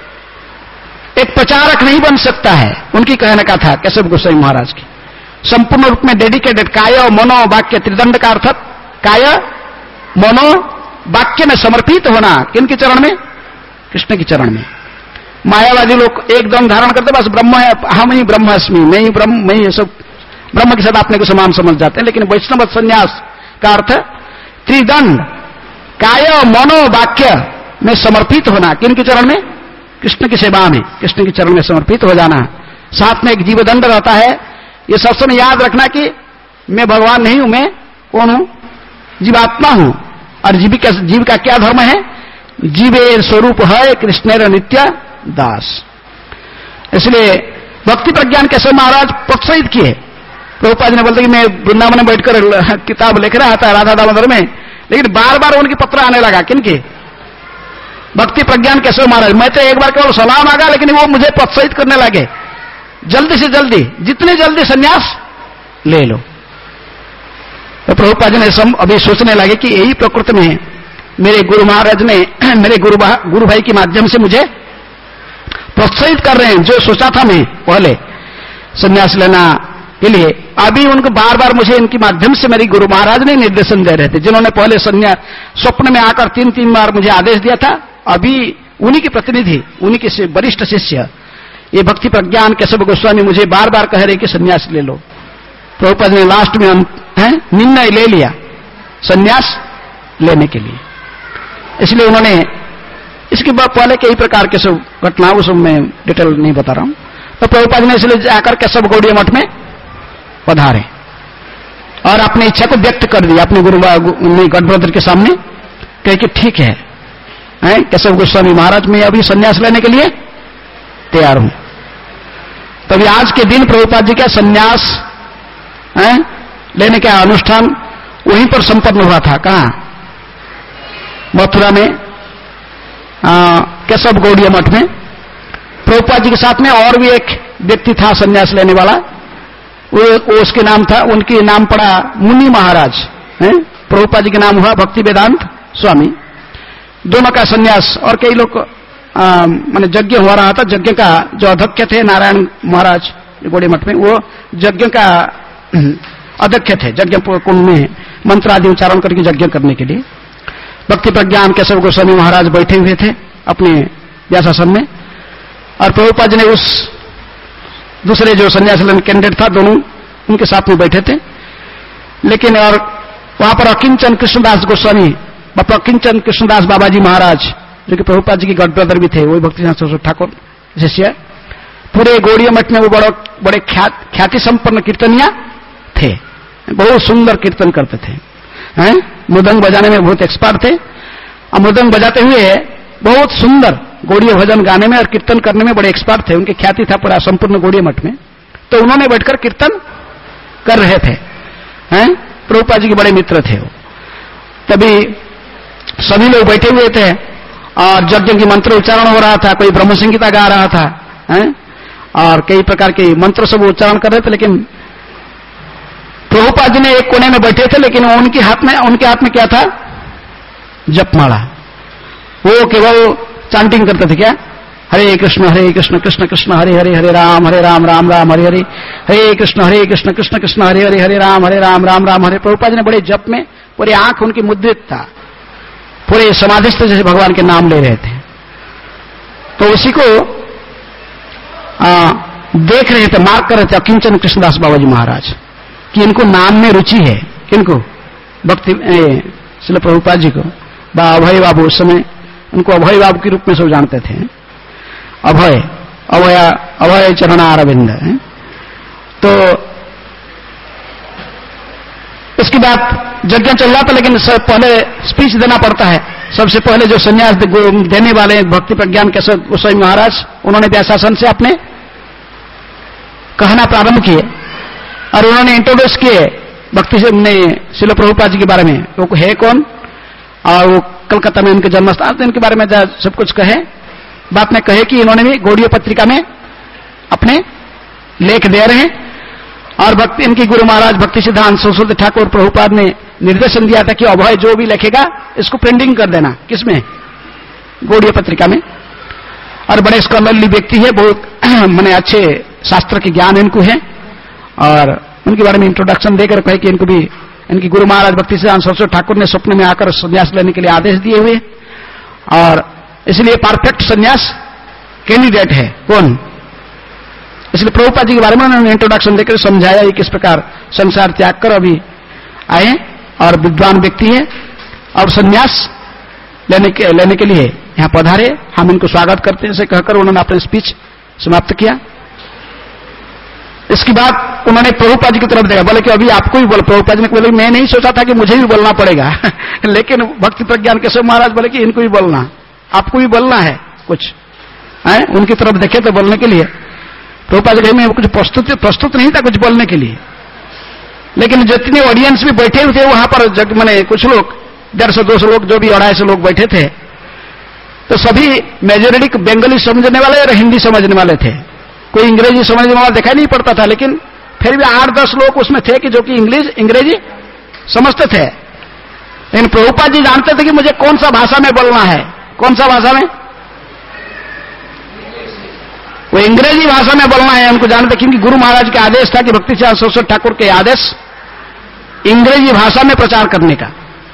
एक प्रचारक नहीं बन सकता है, उनकी कहने का था केशव गोस्वामी महाराज की। संपूर्ण रूप में डेडिकेटेड, काय मनो वाक्य त्रिदंड का अर्थ काय मनो वाक्य में समर्पित होना, किनके चरण में? कृष्ण के चरण में। मायावादी लोग एकदम धारण करते बस ब्रह्म है, हम ही ब्रह्मास्मि, मैं ही ब्रह्म, मैं ही सब ब्रह्म के साथ अपने को समान समझ जाते हैं। लेकिन वैष्णव संन्यास का अर्थ त्रिदंड, काय मनो वाक्य में समर्पित होना, किनके चरण में? कृष्ण की सेवा में, कृष्ण के चरण में समर्पित हो जाना। साथ में एक जीवदंड रहता है, ये सब समय याद रखना कि मैं भगवान नहीं हूं, मैं कौन हूं? जीवात्मा हूं। और जीव का जीव का क्या धर्म है? जीवे स्वरूप है कृष्णेर नित्य दास। इसलिए भक्ति प्रज्ञान केशव महाराज प्रोत्साहित किए। प्रभुपाद ने बोलते कि मैं वृंदावन में बैठकर किताब लिख रहा था राधा दामोदर में, लेकिन बार बार उनके पत्र आने लगा। किनके? भक्ति प्रज्ञान केशव महाराज। मैं तो एक बार केवल सलाह मांगा, लेकिन वो मुझे प्रोत्साहित करने लगे, जल्दी से जल्दी, जितनी जल्दी संन्यास ले लो। तो प्रभुपाद ने सब अभी सोचने लगे कि यही प्रकृति में मेरे गुरु महाराज ने मेरे गुरु गुरु भाई के माध्यम से मुझे प्रोत्साहित कर रहे हैं। जो सोचा था मैं पहले संन्यास लेना के लिए। अभी उनको बार बार मुझे इनके माध्यम से मेरी गुरु महाराज ने निर्देशन दे रहे थे, जिन्होंने पहले संन्यास स्वप्न में आकर तीन तीन बार मुझे आदेश दिया था। अभी उन्हीं के प्रतिनिधि, उन्हीं के वरिष्ठ शिष्य ये भक्ति प्रज्ञान केशव गोस्वामी मुझे बार बार कह रहे कि संन्यास ले लो। प्रभुपाद ने लास्ट में निर्णय ले लिया संन्यास लेने के लिए। इसलिए उन्होंने इसके पहले कई प्रकार के सब घटनाओं सब मैं डिटेल नहीं बता रहा हूं। तो प्रभुपाद ने इसलिए जाकर केशव गौड़ीय मठ में पधारे और अपनी इच्छा को व्यक्त कर दिया अपने गुरु गॉड ब्रदर के सामने, कहे कि ठीक है, है केशव गोस्वामी महाराज मैं अभी संन्यास लेने के लिए तैयार हूं। तभी आज के दिन प्रभुपाद जी का संन्यास लेने का अनुष्ठान वहीं पर संपन्न हुआ था। कहां? मथुरा में केशव गौड़ीय मठ में। प्रभुपाद जी के साथ में और भी एक व्यक्ति था संन्यास लेने वाला, वो, वो उसके नाम था, उनके नाम पड़ा मुनि महाराज। प्रभुपाद जी के नाम हुआ भक्ति वेदांत स्वामी। दोनों का संन्यास, और कई लोग माने यज्ञ हो रहा था, यज्ञ का जो अध्यक्ष थे नारायण महाराज गौड़ीय मठ में, वो यज्ञ का अध्यक्ष थे। यज्ञ कुंड में मंत्र आदि उच्चारण करके यज्ञ करने के लिए भक्ति प्रज्ञान केशव गोस्वामी महाराज बैठे हुए थे अपने व्यासासन में, और प्रभुपाद जी ने उस दूसरे जो संन्यास लेने कैंडिडेट था दोनों उनके साथ में बैठे थे। लेकिन और वहां पर अकिंचन कृष्णदास गोस्वामी, अकिंचन कृष्णदास बाबा जी महाराज जो कि प्रभुपाद जी के गॉड ब्रदर भी थे, वही भक्ति सरस्वती ठाकुर शिष्य, पूरे गौड़ीय मठ में वो बड़े बड़े ख्याति संपन्न कीर्तनिया थे, बहुत सुंदर कीर्तन करते थे, हैं मृदंग बजाने में बहुत एक्सपर्ट थे, और मृदंग बजाते हुए बहुत सुंदर गौड़ीय भजन गाने में और कीर्तन करने में बड़े एक्सपर्ट थे। उनकी ख्याति था पूरा संपूर्ण गौड़ीय मठ में। तो उन्होंने बैठकर कीर्तन कर रहे थे, हैं प्रभुपाद जी के बड़े मित्र थे वो। तभी सभी लोग बैठे हुए थे और यज्ञ की मंत्र उच्चारण हो रहा था, कोई ब्रह्म संगीता गा रहा था, हैं और कई प्रकार के मंत्र सब उच्चारण कर रहे थे। लेकिन प्रभुपाद जी ने एक कोने में बैठे थे, लेकिन उनके हाथ में उनके हाथ में क्या था? जपमाला। वो केवल चांटिंग करते थे, क्या? हरे कृष्ण हरे कृष्ण कृष्ण कृष्ण हरे हरे हरे राम हरे राम राम राम हरे हरे, हरे कृष्ण हरे कृष्ण कृष्ण कृष्ण हरे हरे हरे राम हरे राम राम राम हरे। प्रभुपाद जी ने बड़े जप में, पूरी आंख उनकी मुद्रित था, पूरे समाधिस्थ जैसे भगवान के नाम ले रहे थे। तो उसी को आ, देख रहे थे, मार्क कर रहे थे अकिंचन कृष्णदास बाबा जी महाराज कि इनको नाम में रुचि है। किनको? भक्ति श्रील प्रभुपाद जी को। बा अभय बाबू, उस समय उनको अभय बाबू के रूप में सब जानते थे। अभय अभय अभय चरणारविंद। तो इसके बाद यज्ञ चल रहा था, लेकिन सब पहले स्पीच देना पड़ता है। सबसे पहले जो संन्यास देने वाले भक्ति प्रज्ञान केशव गोस्वामी महाराज, उन्होंने व्यासासन से अपने कहना प्रारंभ किए और उन्होंने इंट्रोड्यूस किए भक्ति से ने श्रील प्रभुपाद जी के बारे में, वो है कौन और वो कलकत्ता में उनके जन्मस्थान थे, इनके बारे में सब कुछ कहे। बात में कहे कि इन्होंने भी गौड़ीय पत्रिका में अपने लेख दे रहे हैं और भक्ति इनकी गुरु महाराज भक्ति सिद्धांत सरस्वती ठाकुर प्रभुपाद ने निर्देशन दिया था कि अभय जो भी लिखेगा इसको प्रिंटिंग कर देना। किसमें? गौड़ीय पत्रिका में। और बड़े स्कॉलरली व्यक्ति है, बहुत मैंने अच्छे शास्त्र के ज्ञान इनको है, और उनके बारे में इंट्रोडक्शन देकर कहे कि इनको भी इनकी गुरु महाराज भक्ति सिद्धांत सरस्वती ठाकुर ने स्वप्न में आकर संन्यास लेने के लिए आदेश दिए हुए, और इसलिए परफेक्ट संन्यास कैंडिडेट है। कौन? इसलिए प्रभुपाद जी के बारे में उन्होंने इंट्रोडक्शन देकर समझाया कि किस प्रकार संसार त्याग कर अभी आए और विद्वान व्यक्ति है और संन्यास लेने के लेने के लिए यहां पधारे, हम इनको स्वागत करते हैं, ऐसे कहकर उन्होंने अपनी स्पीच समाप्त किया। इसके बाद उन्होंने प्रभुपाद जी की तरफ देखा, बोले कि अभी आपको ही बोल। प्रभुपाद जी ने बोले मैं नहीं सोचा था कि मुझे भी बोलना पड़ेगा लेकिन भक्ति प्रज्ञान केशव महाराज बोले कि इनको भी बोलना, आपको भी बोलना है कुछ, है? उनकी तरफ देखे तो बोलने के लिए। प्रभुपाद जी में कुछ प्रस्तुत प्रस्तुत नहीं था कुछ बोलने के लिए, लेकिन जितने ऑडियंस भी बैठे हुए थे वहां पर जग मैंने कुछ लोग डेढ़ सौ दो सौ लोग जो भी अढ़ाई सौ लोग बैठे थे, तो सभी मेजोरिटी बंगाली समझने वाले और हिंदी समझने वाले थे। कोई अंग्रेजी समझने वाला दिखाई नहीं पड़ता था, लेकिन फिर भी आठ दस लोग उसमें थे कि जो कि इंग्लिश अंग्रेजी समझते थे। लेकिन प्रभुपाद जी जानते थे कि मुझे कौन सा भाषा में बोलना है। कौन सा भाषा में? वो अंग्रेजी भाषा में बोलना है उनको जानते, क्योंकि गुरु महाराज का आदेश था कि भक्ति सिद्धांत सरस्वती ठाकुर के आदेश अंग्रेजी भाषा में प्रचार करने का।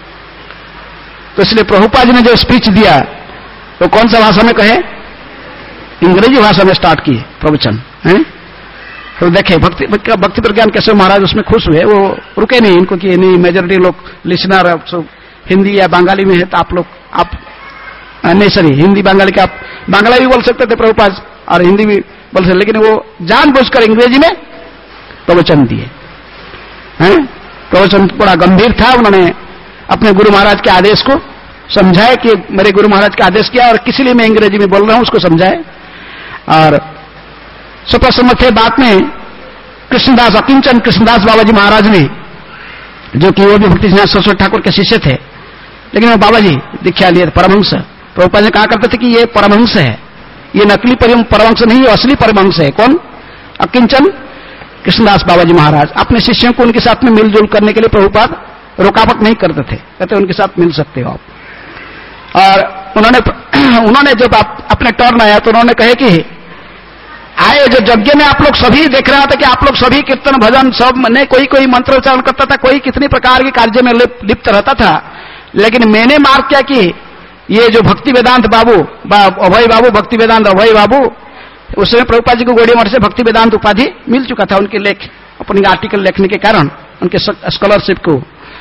तो इसलिए प्रभुपाद जी ने जो स्पीच दिया वो कौन सा भाषा में कहे? अंग्रेजी भाषा में स्टार्ट किए प्रवचन है। तो देखे भक्ति भक्ति प्रज्ञान कैसे महाराज उसमें खुश हुए, वो रुके नहीं इनको कि नहीं मेजोरिटी लोग लिसनर हिंदी या बंगाली में है तो आप लोग आप नहीं सॉरी हिंदी बंगाली का आप बांग्ला भी बोल सकते थे प्रभुपाद और हिंदी भी बोल सकते, लेकिन वो जानबूझकर अंग्रेजी में प्रवचन दिए हैं। प्रवचन बड़ा गंभीर था, उन्होंने अपने गुरु महाराज के आदेश को समझाए कि मेरे गुरु महाराज का आदेश किया और किसी लिए मैं अंग्रेजी में बोल रहा हूं उसको समझाए। और सुप्रसन्न थे बात में कृष्णदास अकिंचन कृष्णदास बाबा जी महाराज ने, जो कि वो भी भक्ति सिद्धांत सरस्वती ठाकुर के शिष्य थे, लेकिन वो बाबा जी दीक्षा लिए परमहंस। प्रभुपाद ने कहा करते थे कि ये परमहंस है, ये नकली परमहंस नहीं, ये असली परमहंस है। कौन? अकिंचन कृष्णदास बाबा जी महाराज। अपने शिष्यों को उनके साथ में मिलजुल करने के लिए प्रभुपाद रुकावट नहीं करते थे, कहते उनके साथ मिल सकते हो आप। और उन्होंने उन्होंने जब आप अपने टर्न आया तो उन्होंने कहे कि आए जो यज्ञ में आप लोग सभी देख रहा था कि आप लोग सभी कीर्तन भजन सब ने कोई कोई मंत्रोच्चारण करता था, कोई कितनी प्रकार के कार्य में लिप्त रहता था, लेकिन मैंने मार्क किया कि ये जो भक्ति वेदांत बाबू अभय बाबू भक्ति वेदांत अभय बाबू, उसमें प्रभुपाद जी को गौड़िया मठ से भक्ति वेदांत उपाधि मिल चुका था उनके लेख अपने आर्टिकल लिखने के कारण, उनके स्कॉलरशिप को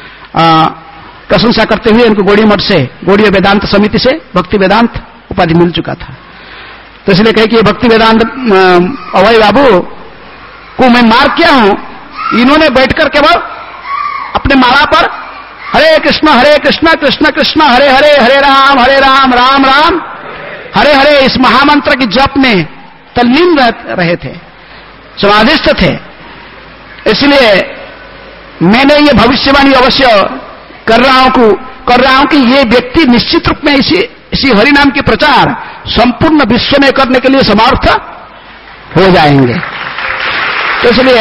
प्रशंसा करते हुए उनको गौड़िया मठ से गौड़िया वेदांत समिति से भक्ति वेदांत उपाधि मिल चुका था। तो इसलिए कहे कि भक्ति वेदांत अभय बाबू को मैं मार्क किया हूं, इन्होंने बैठकर केवल अपने माला पर हरे कृष्ण हरे कृष्ण कृष्ण कृष्ण हरे हरे हरे राम हरे राम राम राम हरे हरे इस महामंत्र की जप में तल्लीन रहे थे, समाधिस्थ थे। इसलिए मैंने ये भविष्यवाणी अवश्य कर रहा हूं कर रहा हूं कि ये व्यक्ति निश्चित रूप में इसी इसी हरिनाम के प्रचार संपूर्ण विश्व में करने के लिए समर्थ हो जाएंगे। तो इसलिए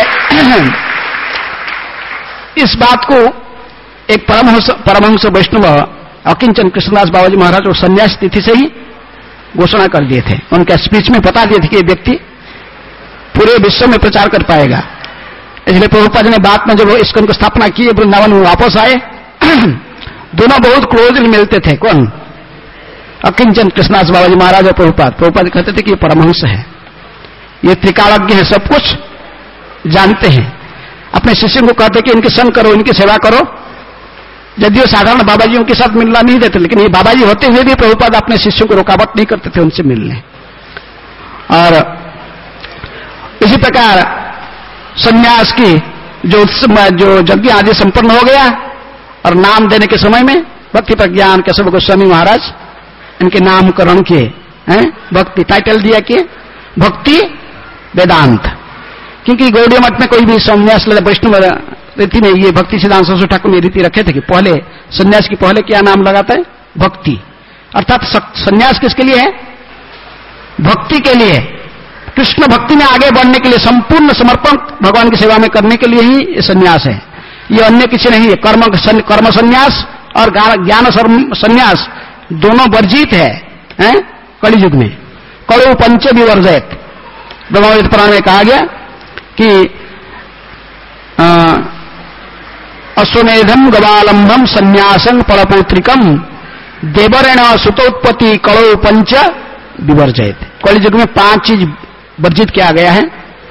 इस बात को एक परमहंस परमहंस वैष्णव अकिंचन कृष्णदास बाबा जी महाराज और संन्यास तिथि से ही घोषणा कर दिए थे, उनके स्पीच में बता दिए थे कि ये व्यक्ति पूरे विश्व में प्रचार कर पाएगा। इसलिए प्रभुपाद ने बाद में जब इसको स्थापना की, वृंदावन में वापस आए, दोनों बहुत क्लोजली मिलते थे। कौन? अकिंचन कृष्णदास बाबा जी महाराज और प्रभुपाद। प्रभुपाद कहते थे कि ये परमहंस है, ये त्रिकालज्ञ है, सब कुछ जानते हैं। अपने शिष्यों को कहते कि इनके संग करो, इनकी सेवा करो। यदि वो साधारण बाबा जी उनके साथ मिलना नहीं देते, लेकिन ये बाबा जी होते हुए भी प्रभुपाद अपने शिष्यों को रुकावट नहीं करते थे उनसे मिलने। और इसी प्रकार सन्यास की जो जो यज्ञ आदि संपन्न हो गया और नाम देने के समय में भक्ति प्रज्ञान केशव गोस्वामी महाराज इनके नामकरण किए हैं, भक्ति टाइटल दिया कि भक्ति वेदांत, क्योंकि गौड़िया मठ में कोई भी संन्यास वैष्णव रीति में ये भक्ति सिद्धांत सरस्वती ठाकुर ने रीति रखे थे कि पहले संन्यास की पहले क्या नाम लगाता है? भक्ति। अर्थात संन्यास किसके लिए है? भक्ति के लिए, कृष्ण भक्ति में आगे बढ़ने के लिए, संपूर्ण समर्पण भगवान की सेवा में करने के लिए ही ये संन्यास है, ये अन्य किसी नहीं है। कर्म कर्म संन्यास और ज्ञान संन्यास दोनों वर्जित है, है? कलियुग में कड़ु पंच विवर्जित। ब्रह्मवेद पुराण में कहा गया कि अश्वमेधम गवालंबम संन्यासं परपौत्रिकम देवरेण सुतोत्पत्ति कड़ो पंच विवर्जित। कलियुग में पांच चीज वर्जित किया गया है।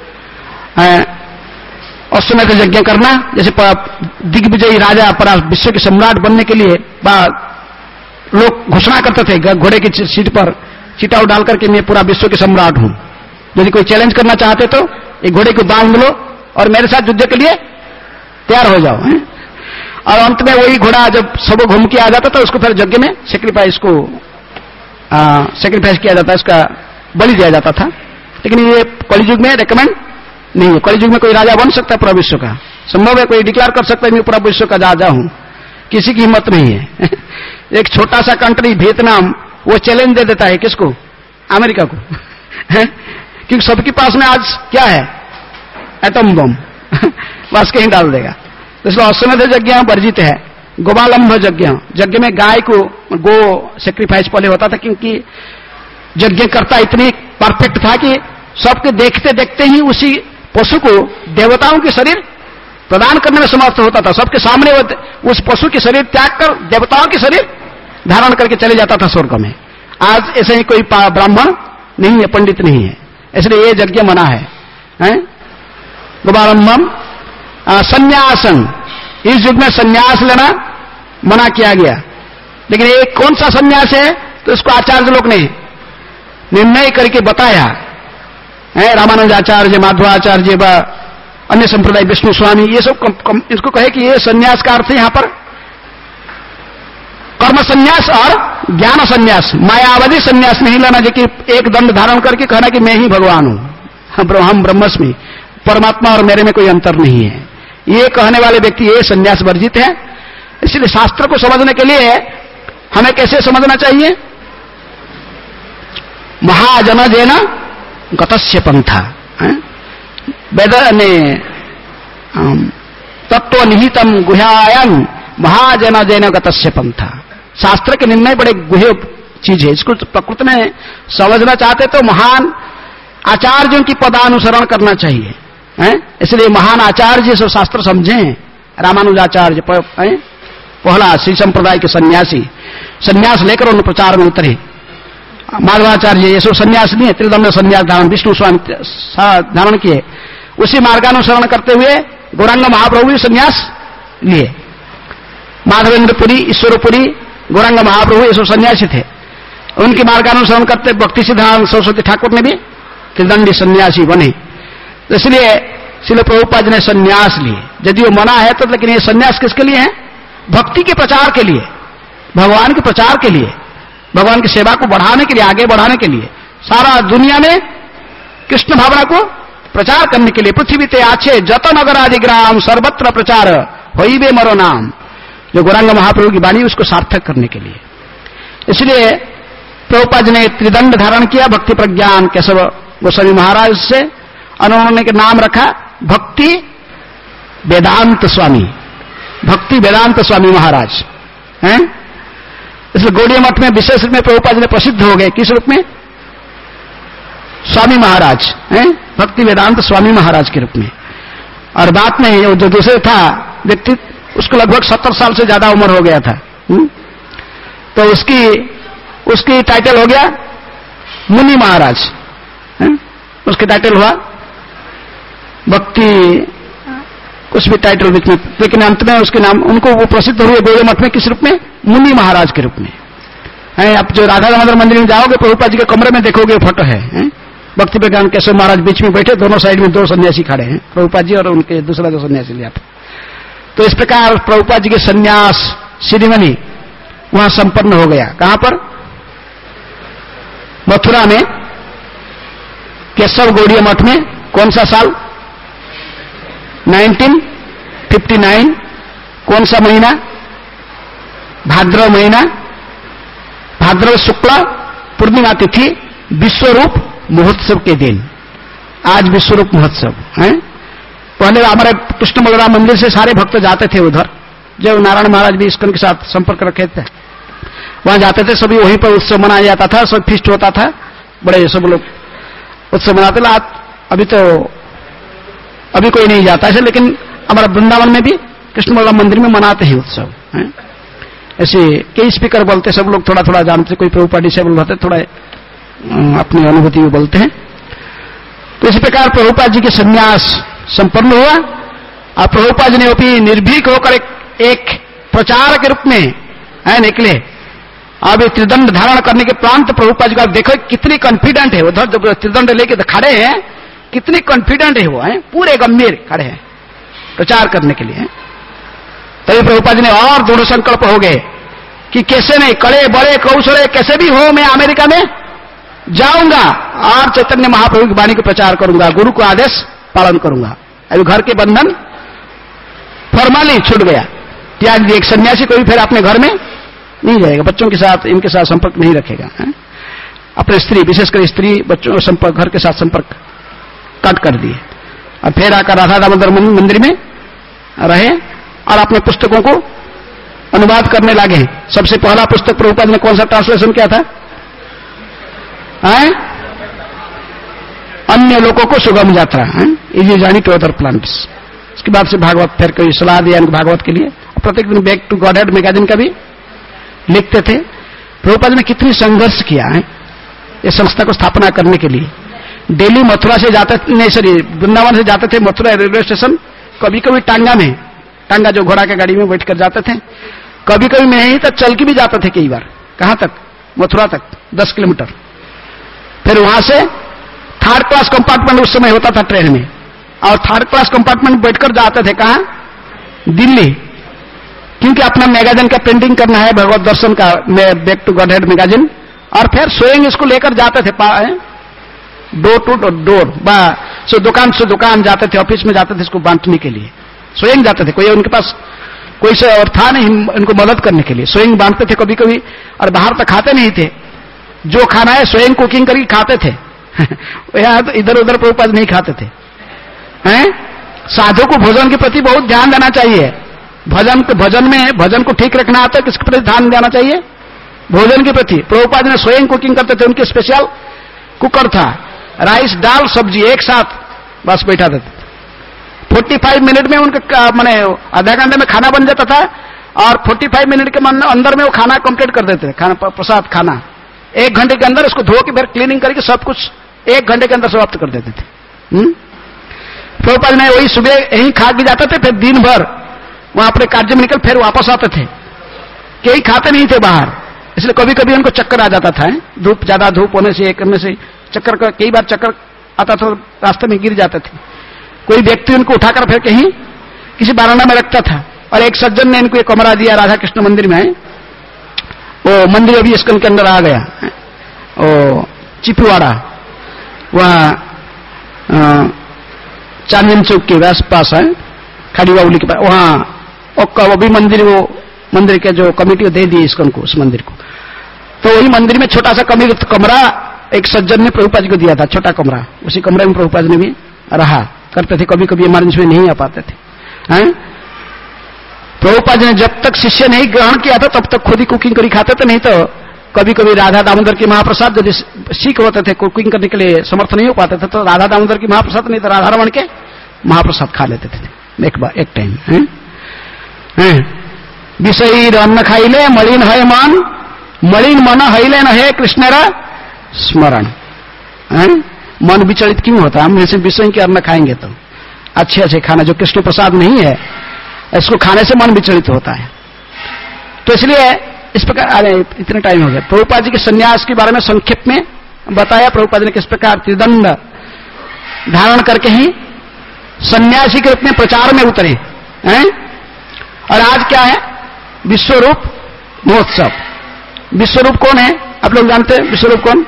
अश्वमेध यज्ञ करना, जैसे दिग्विजयी राजा पर विश्व के सम्राट बनने के लिए लोग घोषणा करते थे घोड़े की सीट पर चिटाव डालकर के मैं पूरा विश्व के सम्राट हूं। यदि कोई चैलेंज करना चाहते तो एक घोड़े को बांध लो और मेरे साथ युद्ध के लिए तैयार हो जाओ, है? और अंत में वही घोड़ा जब सब घूम के आ जाता था उसको फिर यज्ञ में सेक्रीफाइस को सेक्रीफाइस किया जाता, इसका बलि दिया जाता था। लेकिन ये कलियुग में रेकमेंड नहीं है। कलियुग में कोई राजा बन सकता है पूरा विश्व का, संभव है, कोई डिक्लेयर कर सकता है मैं पूरा विश्व का राजा हूं, किसी की हिम्मत नहीं है। एक छोटा सा कंट्री वियतनाम वो चैलेंज दे देता है किसको? अमेरिका को, क्योंकि सबके पास में आज क्या है? एटम बम, बस कहीं डाल देगा। तो इसलिए अश्वमेध यज्ञ वर्जित है। गोपालंब यज्ञ, यज्ञ में गाय को गो सेक्रीफाइस पहले होता था, क्योंकि यज्ञ करता इतनी परफेक्ट था कि सबके देखते देखते ही उसी पशु को देवताओं के शरीर प्रदान करने में समर्थ होता था। सबके सामने उस पशु के शरीर त्याग कर देवताओं के शरीर धारण करके चले जाता था स्वर्ग में। आज ऐसे ही कोई ब्राह्मण नहीं है, पंडित नहीं है, इसलिए ये यज्ञ मना है, हैं? गुबारंभम संन्यासन, इस युग में संन्यास लेना मना किया गया। लेकिन ये कौन सा संन्यास है, तो इसको आचार्य लोग ने निर्णय करके बताया है। रामानुजाचार्य, माधवाचार्य व अन्य संप्रदाय, विष्णु स्वामी, ये सब कम, कम, इसको कहे कि ये संन्यास का अर्थ है यहां पर कर्म संन्यास और ज्ञान संन्यास। मायावादी संन्यास नहीं लेना, जो कि एक दंड धारण करके कहना कि मैं ही भगवान हूं, हम ब्रह्मस्मि, परमात्मा और मेरे में कोई अंतर नहीं है, ये कहने वाले व्यक्ति ये संन्यास वर्जित है। इसलिए शास्त्र को समझने के लिए हमें कैसे समझना चाहिए? महाजन जेना गतस्य पंथा, वेद ने तत्व निहितम गुह्यायन महाजन जेना गतस्य पंथा। शास्त्र के निर्णय बड़े गुह्य चीज है, इसको प्रकृति में समझना चाहते तो महान आचार्यों की पदानुसरण करना चाहिए, हैं? इसलिए महान आचार्य सब शास्त्र समझे। रामानुजाचार्य पहला श्री संप्रदाय के सन्यासी, सन्यास लेकर उन प्रचार में उतरे। माधवाचार्य ये सब सन्यास नहीं है, त्रिदंड सन्यास धारण विष्णु स्वामी धारण किए, उसी मार्गानुसरण करते हुए गौरांग महाप्रभु भी सन्यास लिए। माधवेंद्रपुरी, ईश्वरपुरी, गौरांग महाप्रभु ये सब सन्यासी थे, उनकी मार्गानुसरण करते भक्ति सिद्धांत सरस्वती ठाकुर ने भी त्रिदंडी सन्यासी बने। तो इसलिए श्रील प्रभुपाद ने सन्यास लिए, यदि वो मना है तो, लेकिन ये सन्यास किसके लिए है? भक्ति के प्रचार के लिए, भगवान के प्रचार के लिए, भगवान की सेवा को बढ़ाने के लिए, आगे बढ़ाने के लिए, सारा दुनिया में कृष्ण भावना को प्रचार करने के लिए। पृथ्वी ते आछे जतन अगर आदि ग्राम सर्वत्र प्रचार होई बे मरो नाम, जो गौरांग महाप्रभु की वाणी उसको सार्थक करने के लिए। इसलिए प्रभुपाद ने त्रिदंड धारण किया भक्ति प्रज्ञान केशव गोस्वामी महाराज से, उन्होंने के नाम रखा भक्ति वेदांत स्वामी, भक्ति वेदांत स्वामी महाराज हैं। इसलिए गौड़ीय मठ में विशेष रूप में प्रभुपाद ने प्रसिद्ध हो गए, किस रूप में? स्वामी महाराज हैं, भक्ति वेदांत स्वामी महाराज के रूप में। और बात में जो दूसरे था व्यक्ति, उसको लगभग सत्तर साल से ज्यादा उम्र हो गया था, हुँ? तो उसकी उसकी टाइटल हो गया मुनि महाराज, हैं? उसके टाइटल हुआ भक्ति, कुछ भी टाइटल बीच में, लेकिन अंत में उसके नाम उनको वो प्रसिद्ध हुए गौड़ीय मठ में किस रूप में? मुनि महाराज के रूप में। हैं? आप जो राधा दामोदर मंदिर में जाओगे, प्रभुपाद जी के कमरे में देखोगे फोटो है, हैं? भक्ति प्रज्ञान केशव महाराज बीच में बैठे, दोनों साइड में दो सन्यासी खड़े हैं, प्रभुपाद जी और उनके दूसरा जो सन्यासी लिया। तो इस प्रकार प्रभुपाद जी के सन्यास शिरोमणि वहां संपन्न हो गया। कहां पर? मथुरा में केशव गौड़ीय मठ में। कौन सा साल? Nineteen fifty nine. कौन सा महीना? भाद्रव महीना, भाद्रव शुक्ला पूर्णिमा तिथि, विश्वरूप महोत्सव के दिन। आज विश्वरूप महोत्सव है। पहले हमारे कृष्ण बलराम मंदिर से सारे भक्त जाते थे उधर, जब नारायण महाराज भी इस्कॉन के साथ संपर्क रखे थे, वहां जाते थे, सभी वहीं पर उत्सव मनाया जाता था, सब फीस्ट होता था, बड़े सब लोग उत्सव मनाते थे। अभी तो अभी कोई नहीं जाता है, लेकिन हमारा वृंदावन में भी कृष्ण बलराम मंदिर में मनाते हैं उत्सव, है? ऐसे कई स्पीकर बोलते, सब लोग थोड़ा थोड़ा जानते, कोई प्रभुपाद डिसेबल होते थोड़ा अपनी अनुभूति में बोलते हैं। तो इसी प्रकार प्रभुपाद जी के सन्यास संपन्न हुआ, और प्रभुपाद जी ने भी निर्भीक होकर एक, एक प्रचार के रूप में है निकले। अब ये त्रिदंड धारण करने के प्रांत प्रभुपाद जी का देखो कितनी कॉन्फिडेंट है, उधर जब त्रिदंड लेके खड़े हैं, कितनी कॉन्फिडेंट है वो, है पूरे गंभीर खड़े हैं प्रचार करने के लिए। तभी प्रभुपाद जी ने और दृढ़ संकल्प हो गए कि कैसे नहीं, कड़े बड़े कौशले कैसे भी हो, मैं अमेरिका में जाऊंगा और चैतन्य महाप्रभु की वाणी को प्रचार करूंगा, गुरु को आदेश पालन करूंगा। अभी घर के बंधन फॉर्मली छूट गया, त्याग दिए। एक सन्यासी कोई फिर अपने घर में नहीं जाएगा, बच्चों के साथ इनके साथ संपर्क नहीं रखेगा, है? अपने स्त्री, विशेषकर स्त्री बच्चों संपर्क, घर के साथ संपर्क कट कर दिए, और फिर आकर राधा दामोदर मंदिर में रहे और अपने पुस्तकों को अनुवाद करने लगे। सबसे पहला पुस्तक प्रभुपाद ने कौन सा ट्रांसलेशन किया था? है? अन्य अन्य लोगों को सुगम यात्रा, easy journey to other plants. उसके बाद से भागवत फिर कोई सलाह दिया भागवत के लिए। प्रत्येक दिन back to Godhead magazine का भी लिखते थे। प्रभुपाद ने कितनी संघर्ष किया है इस संस्था को स्थापना करने के लिए। दिल्ली मथुरा से जाते नहीं सॉरी वृंदावन से जाते थे मथुरा रेलवे स्टेशन, कभी कभी टांगा में, टांगा जो घोड़ा के गाड़ी में बैठ कर जाते थे, कभी कभी नहीं तो चल के भी जाते थे कई बार। कहां तक? मथुरा तक, दस किलोमीटर। फिर वहां से थर्ड क्लास कंपार्टमेंट उस समय होता था ट्रेन में, और थर्ड क्लास कंपार्टमेंट बैठकर जाते थे। कहां? दिल्ली, क्योंकि अपना मैगजीन का प्रिंटिंग करना है भगवत दर्शन का, back to Godhead magazine. और फिर स्वयं इसको लेकर जाते थे डोर टू डोर, सो दुकान से दुकान जाते थे, ऑफिस में जाते थे इसको बांटने के लिए, स्वयं जाते थे। कोई उनके पास कोई से और था नहीं इनको मदद करने के लिए, स्वयं बांटते थे कभी कभी। और बाहर तक खाते नहीं थे, जो खाना है स्वयं कुकिंग करके खाते थे। यहां तो इधर उधर प्रभुपाद नहीं खाते थे। हैं? साधु को भोजन के प्रति बहुत ध्यान देना चाहिए। भजन भजन में भजन को ठीक रखना आता है, किसके प्रति ध्यान देना चाहिए? भोजन के प्रति। प्रभुपाद ने स्वयं कुकिंग करते थे, उनके स्पेशल कुकर था, राइस दाल सब्जी एक साथ बस बैठा देते थे। पैंतालीस मिनट में उनका माने आधा घंटे में खाना बन जाता था, और पैंतालीस मिनट के अंदर में वो खाना कंप्लीट कर देते थे, खाना प्रसाद खाना। एक घंटे के अंदर उसको धो के फिर क्लीनिंग करके सब कुछ एक घंटे के अंदर समाप्त कर देते थे। प्रभुपाद ने वही सुबह यही खा के जाते थे, फिर दिन भर वहां अपने कार्य में निकल फिर वापस आते थे। कहीं खाते नहीं थे बाहर, इसलिए कभी कभी उनको चक्कर आ जाता था। धूप ज्यादा धूप होने से करने से चक्कर का कई बार चक्कर आता था, रास्ते में गिर जाते थे। कोई व्यक्ति उनको उठाकर फिर कहीं किसी बारांडा में रखता था। और एक सज्जन ने इनको एक कमरा दिया राधा कृष्ण मंदिर में, वो मंदिर अभी स्कंद के अंदर आ गया, वो चिपवाड़ा, वहां चांदनी चौक के पास है, खाड़ी बाबुली के पास, वहां वो भी मंदिर, वो मंदिर के जो कमेटी दे दी इसको, उनको उस मंदिर को। तो वही मंदिर में छोटा सा कमरा एक सज्जन ने प्रभुपाद जी को दिया था, छोटा कमरा। उसी कमरे में प्रभुपाद ने भी रहा करते थे, कभी कभी इमरजेंसी में नहीं आ पाते थे। हैं? प्रभुपाद जी ने जब तक शिष्य नहीं ग्रहण किया था तब तक खुद ही कुकिंग करी खाते थे, नहीं तो कभी कभी राधा दामोदर की महाप्रसाद यदि सीख होते थे, कुकिंग करने के लिए समर्थ नहीं हो पाते थे, तो राधा दामोदर की महाप्रसाद नहीं तो राधारमण के महाप्रसाद खा लेते थे एक बार एक टाइम। विषयी अन्न खाइले मलिन है मन, मलिन मन हईले न है कृष्णरा स्मरण। मन विचलित क्यों होता है? हम ऐसे विषय के अन्न खाएंगे तो अच्छे अच्छे खाना जो कृष्ण प्रसाद नहीं है, इसको खाने से मन विचलित होता है। तो इसलिए इस प्रकार, अरे इतने टाइम हो गया। प्रभुपाद जी के सन्यास के बारे में संक्षेप में बताया। प्रभुपाद ने किस प्रकार त्रिदंड धारण करके ही सन्यासी के रूप में प्रचार में उतरे हैं। और आज क्या है? विश्वरूप महोत्सव। विश्वरूप कौन है? आप लोग जानते हैं विश्वरूप कौन?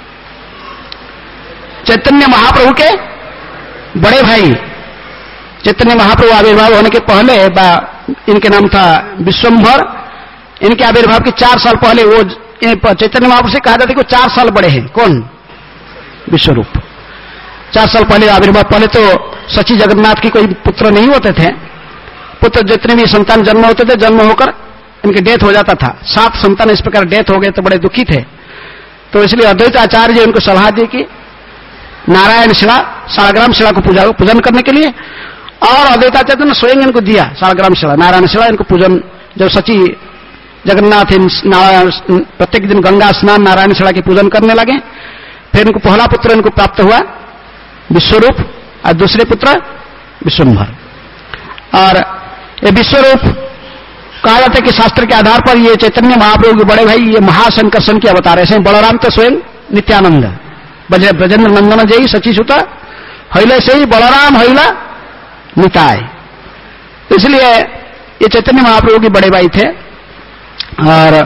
चैतन्य महाप्रभु के बड़े भाई। चैतन्य महाप्रभु आविर्भाव होने के पहले इनके नाम था विश्वंभर। इनके आविर्भाव के चार साल पहले वो चैतन्य महाप्रभु से कहा जाता है कि चार साल बड़े हैं। कौन? विश्वरूप। चार साल पहले आविर्भाव। पहले तो सची जगन्नाथ की कोई पुत्र नहीं होते थे। पुत्र जितने भी संतान जन्म होते थे, जन्म होकर इनके डेथ हो जाता था। सात संतान इस प्रकार डेथ हो गए तो बड़े दुखी थे। तो इसलिए अद्वैत आचार्य जी उनको सलाह दी कि नारायण शिला, शालग्राम शिला को पूजा पूजन करने के लिए, और अद्वैत आचार्य ने स्वयं इनको दिया शालग्राम शिला, नारायण शिला, इनको पूजन। जब सची जगन्नाथ प्रत्येक दिन गंगा स्नान नारायण शिला के पूजन करने लगे, फिर इनको पहला पुत्र इनको प्राप्त हुआ विश्वरूप, और दूसरे पुत्र विश्वंभर। और ये विश्वरूप कहा जाता है कि शास्त्र के आधार पर ये चैतन्य महाप्रभु के बड़े भाई ये महाशंकर्षण के अवतार है। बलराम तो स्वयं नित्यानंद, ब्रजेंद्र नंदन जय सची सुता हईले से ही बलराम हईला निताय। इसलिए ये चैतन्य महाप्रभु के बड़े भाई थे। और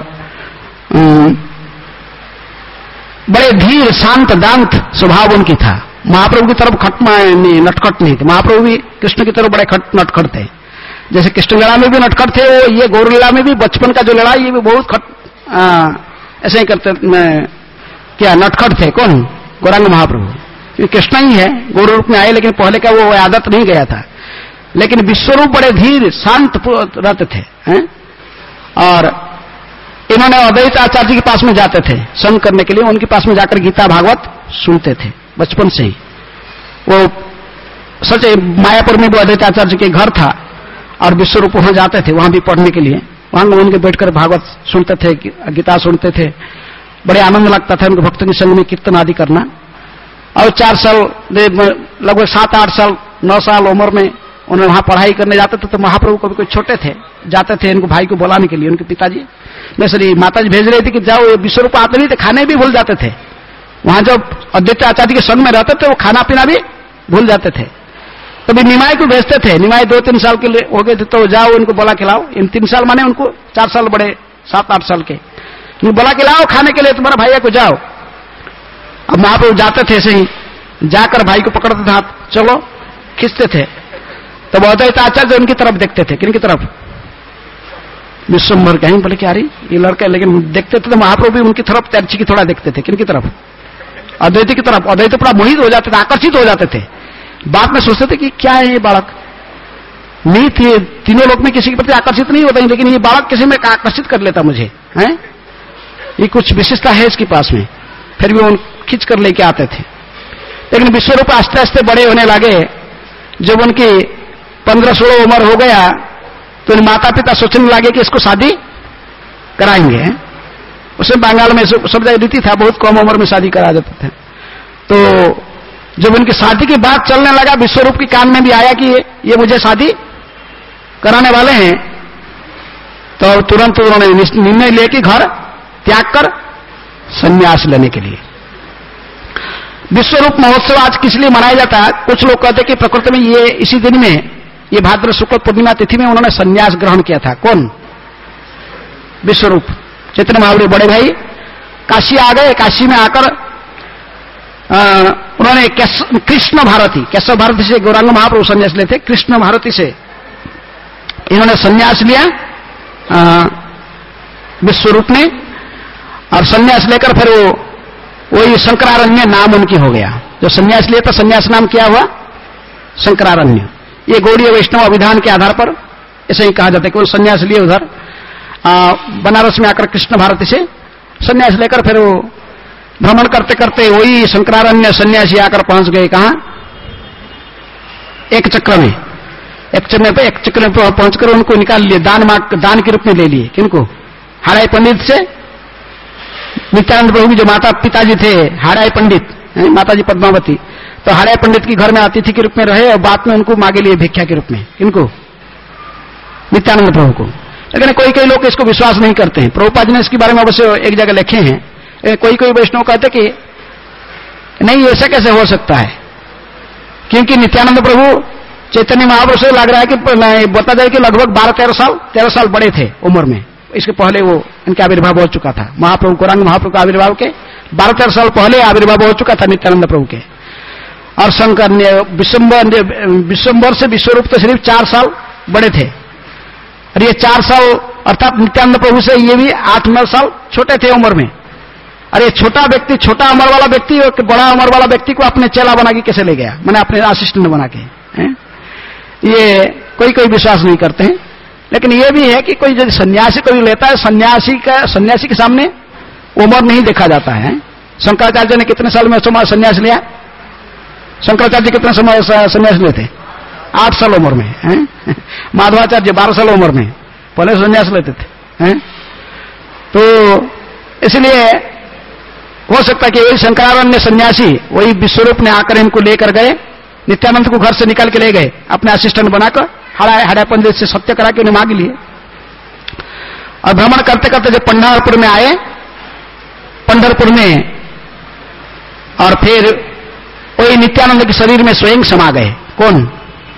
बड़े धीर शांत दांत स्वभाव उनकी था। महाप्रभु की तरफ खट नहीं, नटखट नहीं थे। महाप्रभु भी कृष्ण की तरफ बड़े खट नटखट थे। जैसे कृष्ण लीला में भी नटखट थे, वो ये गौर लीला में भी बचपन का जो लड़ाई ये भी बहुत खट ऐसे ही करते क्या नटखट थे। कौन? गौरांग महाप्रभु। कृष्ण ही है, गौर रूप में आए, लेकिन पहले का वो आदत नहीं गया था। लेकिन विश्वरूप बड़े धीर शांत रहते थे हैं? और इन्होंने अद्वैत आचार्य जी के पास में जाते थे संग करने के लिए। उनके पास में जाकर गीता भागवत सुनते थे बचपन से ही। वो सच मायापुर में भी अद्वैत आचार्य के घर था और विश्वरूप वहां जाते थे, वहां भी पढ़ने के लिए। वहां उनके बैठकर भागवत सुनते थे, गीता सुनते थे, बड़े आनंद लगता था उनको भक्तों के संग में कीर्तन आदि करना। और चार साल लगभग सात आठ साल नौ साल उम्र में उन्होंने वहां पढ़ाई करने जाते थे। तो महाप्रभु कभी कोई छोटे थे, जाते थे इनको भाई को बुलाने के लिए, उनके पिताजी मैं सरी माताजी भेज रही थी कि जाओ, विश्वरूप आते नहीं थे, खाने भी भूल जाते थे। वहां जब अद्वैत आचार्य के संग में रहते थे वो खाना पीना भी भूल जाते थे। तभी तो निमाई को भेजते थे, निमाई दो तीन साल के लिए हो गए थे, तो जाओ उनको बोला खिलाओ। इन तीन साल माने उनको चार साल बड़े, सात आठ साल के, बोला खिलाओ खाने के लिए तुम्हारा भैया को, जाओ। अब महाप्रभु जाते थे ऐसे ही, जाकर भाई को पकड़ते थे, हाथ चलो खींचते थे। तब अद्वैत आचार्य उनकी तरफ देखते थे, किनकी तरफ? विश्वम्भर कहीं, बोले क्या रही ये लड़का, लेकिन देखते थे तो महाप्रभु भी उनकी तरफ तरची की थोड़ा देखते थे। किनकी तरफ? अद्वैत की तरफ। अद्वैत पूरा मोहित हो जाते थे, आकर्षित हो जाते थे। बाद में सोचते थे कि क्या है ये बालक, नहीं थे तीनों लोग में किसी के प्रति आकर्षित नहीं होता, लेकिन ये बालक किसी में आकर्षित कर लेता मुझे, हैं ये कुछ विशेषता है इसके पास में। फिर भी वो खींच कर लेके आते थे। लेकिन विश्वरूप आस्ते आस्ते बड़े होने लगे। जब उनकी पंद्रह सोलह उम्र हो गया तो माता पिता सोचने लगे कि इसको शादी कराएंगे। उसमें बंगाल में सब जगह रीति था, बहुत कम उम्र में शादी करा देते थे। तो जब उनकी शादी की बात चलने लगा, विश्वरूप के कान में भी आया कि ये, ये मुझे शादी कराने वाले हैं, तो तुरंत उन्होंने निर्णय लिया कि घर त्याग कर संन्यास लेने के लिए। विश्वरूप महोत्सव आज किस लिए मनाया जाता है? कुछ लोग कहते हैं कि प्रकृति में ये इसी दिन में, ये भाद्र शुक्ल पूर्णिमा तिथि में उन्होंने संन्यास ग्रहण किया था। कौन? विश्वरूप चैतन्य महाप्रभु बड़े भाई काशी आ गए। काशी में आकर उन्होंने कृष्ण भारती, केशव भारती से गौरांग महाप्रभु संन्यास लेते, कृष्ण भारती से इन्होंने संन्यास लिया विश्वरूप ने। और संन्यास लेकर फिर वो वही शंकरारण्य नाम उनकी हो गया। जो संन्यास लिया था, संन्यास नाम क्या हुआ? शंकरारण्य। ये गौड़ीय वैष्णव अभिधान के आधार पर ऐसे ही कहा जाता है कि वो संन्यास लिए उधर बनारस में आकर कृष्ण भारती से संन्यास लेकर फिर वो भ्रमण करते करते वही शंकरारण्य सन्यासी आकर पहुंच गए। कहां? एक चक्र में। एक चक्र पे एक चक्र में पहुंचकर उनको निकाल लिए, दान दान के रूप में ले लिए। किनको? हाराई पंडित से। नित्यानंद प्रभु की जो माता पिताजी थे हाराई पंडित, माताजी पद्मावती, तो हाराई पंडित की घर में अतिथि के रूप में रहे और बाद में उनको मांगे लिए भिक्षा के रूप में। किनको? नित्यानंद प्रभु को। लेकिन कोई कोई लोग इसको विश्वास नहीं करते हैं। प्रभुपाद जी ने इसके बारे में अवश्य एक जगह लिखे हैं। कोई कोई वैष्णव कहते कि नहीं, ऐसा कैसे हो सकता है, क्योंकि नित्यानंद प्रभु चैतन्य महाप्रभु से लग रहा है कि बता जाए कि लगभग बारह तेरह साल तेरह साल बड़े थे उम्र में। इसके पहले वो इनका आविर्भाव हो चुका था। महाप्रभु गौरांग महाप्रभु का आविर्भाव के बारह तेरह साल पहले आविर्भाव हो चुका था नित्यानंद प्रभु के। और शंकर विश्वम्बर विश्वम्बर से विश्वरूप तो सिर्फ चार साल बड़े थे। और ये चार साल अर्थात नित्यानंद प्रभु से ये भी आठ नौ साल छोटे थे उम्र में। अरे छोटा व्यक्ति, छोटा उम्र वाला व्यक्ति और बड़ा उम्र वाला व्यक्ति को अपने चेला बना के कैसे ले गया, मैंने अपने असिस्टेंट बना के है? ये कोई कोई विश्वास नहीं करते हैं। लेकिन ये भी है कि कोई यदि सन्यासी कोई लेता है, सन्यासी का सन्यासी के सामने उम्र नहीं देखा जाता है। शंकराचार्य ने कितने साल में सन्यास लिया? शंकराचार्य कितने समय सन्यास लेते? आठ साल उम्र में है। माधवाचार्य बारह साल उम्र में पहले सन्यास लेते थे हैं? तो इसलिए हो सकता है कि वही शंकरारण्य सन्यासी वही विश्वरूप ने आकर इनको लेकर गए, नित्यानंद को घर से निकाल के ले गए अपने असिस्टेंट बनाकर, हड़ा हड़ा पंडित से सत्य करा के उन्हें मांग लिए। और भ्रमण करते करते जब पंढरपुर में आए, पंढरपुर में और फिर वही नित्यानंद के शरीर में स्वयं समा गए। कौन?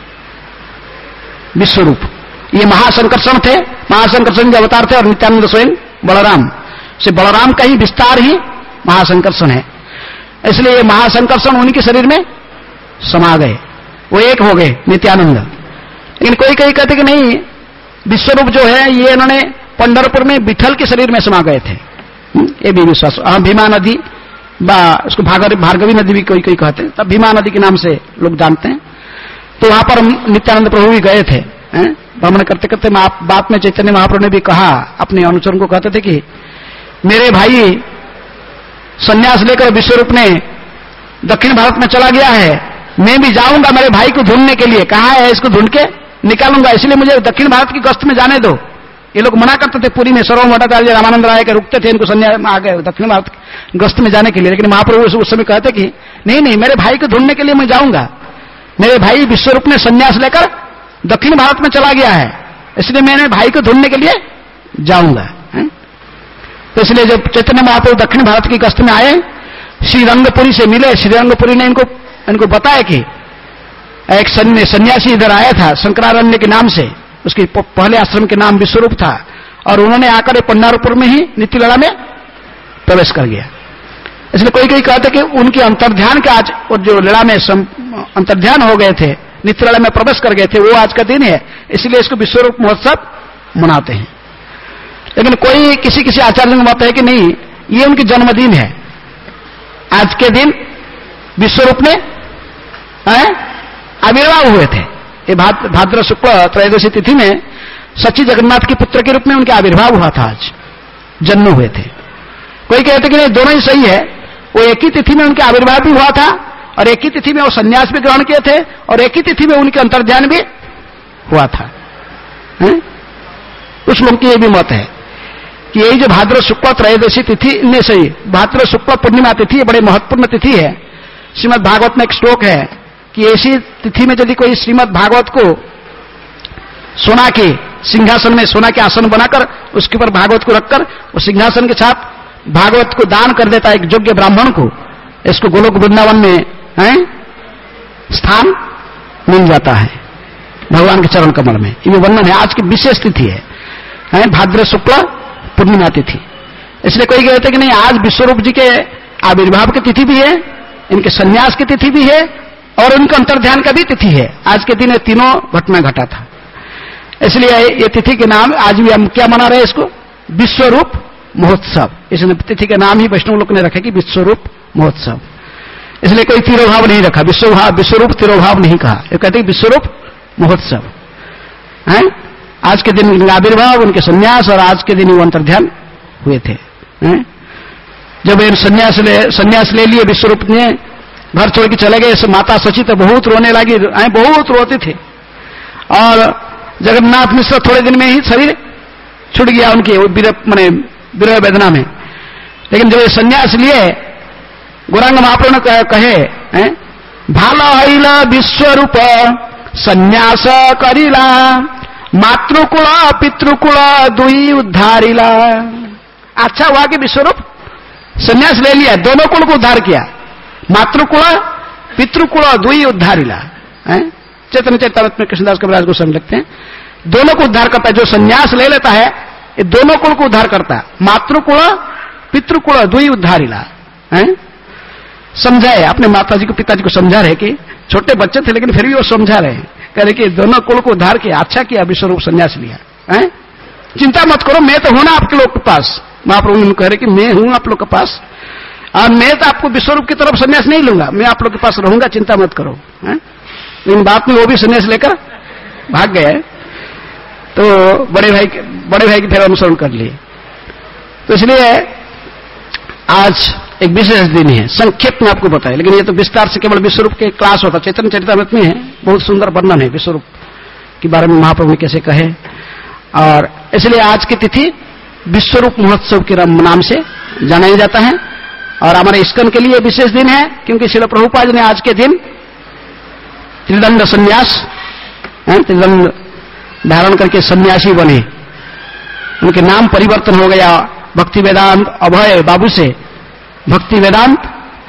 विश्वरूप। ये महासंकर्षण थे, महासंकर्षण के अवतार थे। और नित्यानंद स्वयं बलराम से, बलराम का ही विस्तार ही महासंकर्षण है। इसलिए ये महासंकर्षण उन्हीं के शरीर में समा गए, वो एक हो गए नित्यानंद। लेकिन कोई कोई कहते कि नहीं, विश्वरूप जो है ये इन्होंने पंढरपुर में विठल के शरीर में समा गए थे। ये भी विश्वास। हाँ, भीमा नदी बा उसको भार्गवी नदी भी कोई कोई कहते हैं, तब भीमा नदी के नाम से लोग जानते हैं। तो वहां पर नित्यानंद प्रभु भी गए थे भ्रमण करते करते। बाद में चैतन्य महाप्रभु ने भी कहा, अपने अनुचरों को कहते थे कि मेरे भाई संन्यास लेकर विश्वरूप ने दक्षिण भारत में चला गया है, मैं भी जाऊंगा मेरे भाई को ढूंढने के लिए। कहाँ है इसको ढूंढ के निकालूंगा, इसलिए मुझे दक्षिण भारत की गश्त में जाने दो। ये लोग मना करते थे पुरी में, सर्वभौम भट्टाचार्य रामानंद राय के रुकते थे इनको संन्यास आ गए दक्षिण भारत की गश्त में जाने के लिए। लेकिन महाप्रभु उस समय कहते कि नहीं नहीं, मेरे भाई को ढूंढने के लिए मैं जाऊंगा, मेरे भाई विश्वरूप ने संन्यास लेकर दक्षिण भारत में चला गया है, इसलिए मैंने भाई को ढूंढने के लिए जाऊंगा। तो इसलिए जब चैतन्य महाप्रभु दक्षिण भारत की गश्त में आए, श्रीरंगपुरी से मिले। श्रीरंगपुरी ने इनको इनको बताया कि एक सन्यासी इधर आया था शंकरारण्य के नाम से, उसके पहले आश्रम के नाम विश्वरूप था, और उन्होंने आकर पंढरपुर में ही नित्य लीला में प्रवेश कर गया। इसलिए कोई कोई कहते कि उनके अंतर्ध्यान के आज जो लीला में अंतर्ध्यान हो गए थे, नित्य लीला में प्रवेश कर गए थे, वो आज का दिन है, इसलिए इसको विश्वरूप महोत्सव मनाते हैं। लेकिन कोई किसी किसी आचार्य का मत है कि नहीं, ये उनकी जन्मदिन है, आज के दिन विश्वरूप में आविर्भाव हुए थे। ये भाद्र शुक्ल त्रयोदशी तिथि में सच्ची जगन्नाथ के पुत्र के रूप में उनके आविर्भाव हुआ था, आज जन्म हुए थे। कोई कहते कि नहीं, दोनों ही सही है, वो एक ही तिथि में उनके आविर्भाव भी हुआ था और एक ही तिथि में वो संन्यास भी ग्रहण किए थे और एक ही तिथि में उनके अंतर्ध्यान भी हुआ था। है? कुछ लोगों की ये भी मत है कि यही जो भाद्र शुक्ल त्रयोदशी तिथि ने सही, भाद्र शुक्ल पूर्णिमा तिथि बड़े महत्वपूर्ण तिथि है। श्रीमद् भागवत में एक श्लोक है कि ऐसी तिथि में यदि कोई श्रीमद् भागवत को सोना के सिंहासन में, सोना के आसन बनाकर उसके ऊपर भागवत को रखकर उस सिंहासन के साथ भागवत को दान कर देता है एक योग्य ब्राह्मण को, इसको गोलोक वृंदावन में है स्थान मिल जाता है भगवान के चरण कमल में। ये वर्णन है, आज की विशेष तिथि है, है भाद्र शुक्ल पूर्णिमा तिथि। इसलिए कोई कहते हैं कि नहीं, आज विश्वरूप जी के आविर्भाव की तिथि भी है, इनके संन्यास की तिथि भी है और उनके अंतर्ध्यान का भी तिथि है। आज के दिन तीनों घटना घटा था, इसलिए ये तिथि के नाम आज भी हम क्या मना रहे हैं, इसको विश्वरूप महोत्सव। इस तिथि के नाम ही वैष्णव लोग ने रखे कि विश्वरूप महोत्सव। इसलिए कोई तिरोभाव नहीं रखा, विश्वभाव विश्वरूप तिरोभाव नहीं कहा, ये कहते विश्वरूप महोत्सव है। आज के दिन उनका आविर्भाव, उनके संन्यास और आज के दिन वो अंतर्ध्यान हुए थे। है? जब इन संन्यास ले संन्यास ले लिए विश्वरूप ने, घर छोड़ के चले गए, माता सची तो बहुत रोने लगी, बहुत रोते थे। और जगन्नाथ मिश्र थोड़े दिन में ही शरीर छूट गया उनके मैंने विरह वेदना में। लेकिन जब ये संन्यास लिए, गौरांग महाप्रभु ने कहे हैं, भाला हईला विश्वरूप संन्यास करिला, मातृकुल पितृकुल दुई उद्धारिला। अच्छा हुआ कि विश्वरूप संन्यास ले लिया, दोनों कुल को उद्धार किया, मातृकुल पितृकुल दुई उद्धारिला। चैतन्य चैतन्य में कृष्णदास कविराज गोस्वामी लिखते हैं, दोनों को उद्धार करता है। जो संन्यास ले लेता है ये दोनों कुल को उद्धार करता है, मातृकुल पितृकुल दुई उद्धारिला। समझाए अपने माता जी को पिताजी को समझा रहे कि छोटे बच्चे थे लेकिन फिर भी वो समझा रहे हैं, कह रहे कि दोनों कुल को उद्धार किया, अच्छा किया विश्वरूप संन्यास लिया। है? चिंता मत करो, मैं तो हूं ना आपके लोग के पास। महाप्रभु कह रहे कि मैं हूं आप लोग के पास और मैं तो आपको विश्वरूप की तरफ संन्यास नहीं लूंगा, मैं आप लोग के पास रहूंगा, चिंता मत करो। है? लेकिन बात में वो भी संन्यास लेकर भाग गए, तो बड़े भाई बड़े भाई की फिर अनुसरण कर लिए। तो इसलिए आज एक विशेष दिन है, संक्षेप में आपको बताया, लेकिन ये तो विस्तार से केवल विश्वरूप के क्लास होता। चैतन्य चरितामृत में है, बहुत सुंदर वर्णन है विश्वरूप के बारे में, महाप्रभु ने कैसे कहे। और इसलिए आज की तिथि विश्वरूप महोत्सव के नाम से जाना जाता है। और हमारे इस्कन के लिए विशेष दिन है, क्योंकि श्रील प्रभुपाद ने आज के दिन त्रिदंड संन्यास, त्रिदंड धारण करके सन्यासी बने। उनके नाम परिवर्तन हो गया, भक्ति वेदांत अभय बाबू से भक्ति वेदांत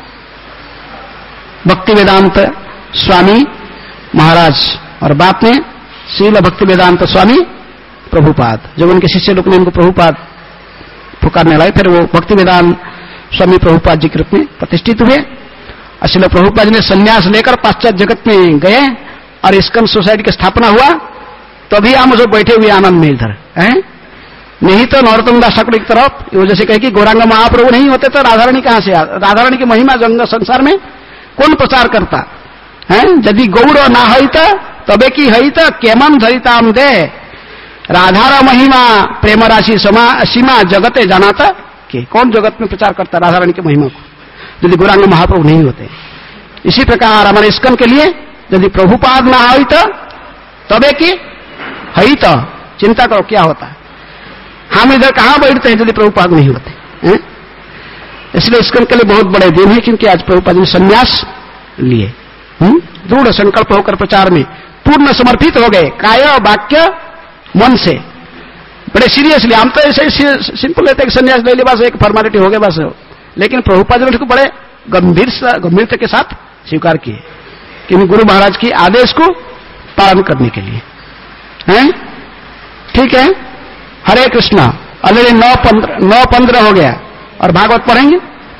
भक्ति वेदांत स्वामी महाराज, और बाद में श्रील भक्ति वेदांत स्वामी प्रभुपाद। जब उनके शिष्य लोग ने उनको प्रभुपाद पुकारने लगे, फिर वो भक्ति वेदांत स्वामी प्रभुपाद जी के रूप में प्रतिष्ठित हुए। और श्रील प्रभुपाद जी ने संन्यास लेकर पाश्चात्य जगत में गए और इस्कन सोसाइटी की स्थापना हुआ, तभी हम जो बैठे हुए आनंद में इधर है। नहीं तो नरोत्तम दास ठाकुर की तरफ वो जैसे कहे कि गौरांग महाप्रभु नहीं होते तो राधारानी कहां से, राधारानी की महिमा जंग संसार में कौन प्रचार करता है। यदि गौर ना हईत तबे की हईत केमन धरिताम दे, राधारा महिमा प्रेम राशि सीमा जगते जानाता कि कौन जगत में प्रचार करता राधारानी की महिमा को, यदि गौरांग महाप्रभु नहीं होते। इसी प्रकार हमारे इस्कन के लिए यदि प्रभुपाद ना आई तो तबे की है तो चिंता करो क्या होता है। हम इधर कहां बैठते हैं यदि प्रभुपाद नहीं होते हैं? इसलिए इस्कन के लिए बहुत बड़े दिन है, क्योंकि आज प्रभुपाद ने संन्यास लिए, दृढ़ संकल्प होकर प्रचार में पूर्ण समर्पित हो गए, काय वाक्य मन से, बड़े सीरियसली। हम तो ऐसे सिंपल लेते हैं संन्यास ले ले बस एक फॉर्मेलिटी हो गया बस, लेकिन प्रभुपाद ने उसको बड़े गंभीर गंभीरता के साथ स्वीकार किए, क्योंकि गुरु महाराज के आदेश को पालन करने के लिए हैं। ठीक है, हरे कृष्णा। ऑलरेडी नौ पंद्रह नौ पंद्रह हो गया और भागवत पढ़ेंगे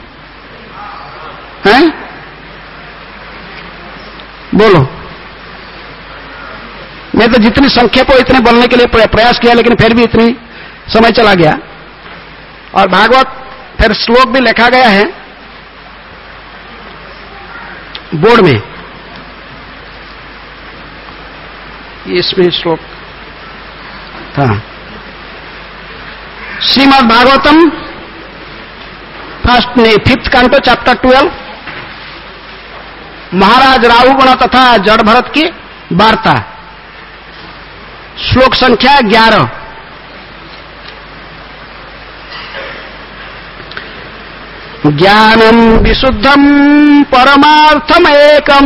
हैं? बोलो। मैं तो जितनी संक्षेप हो इतने बोलने के लिए प्रयास किया, लेकिन फिर भी इतनी समय चला गया। और भागवत फिर श्लोक भी लिखा गया है बोर्ड में, इसमें श्लोक था श्रीमद् भागवतम फर्स्ट ने fifth canto chapter twelve, Maharaj Rahugana तथा जड़ भरत की वार्ता, श्लोक संख्या ग्यारह। ज्ञानम विशुद्धम परमार्थम एकम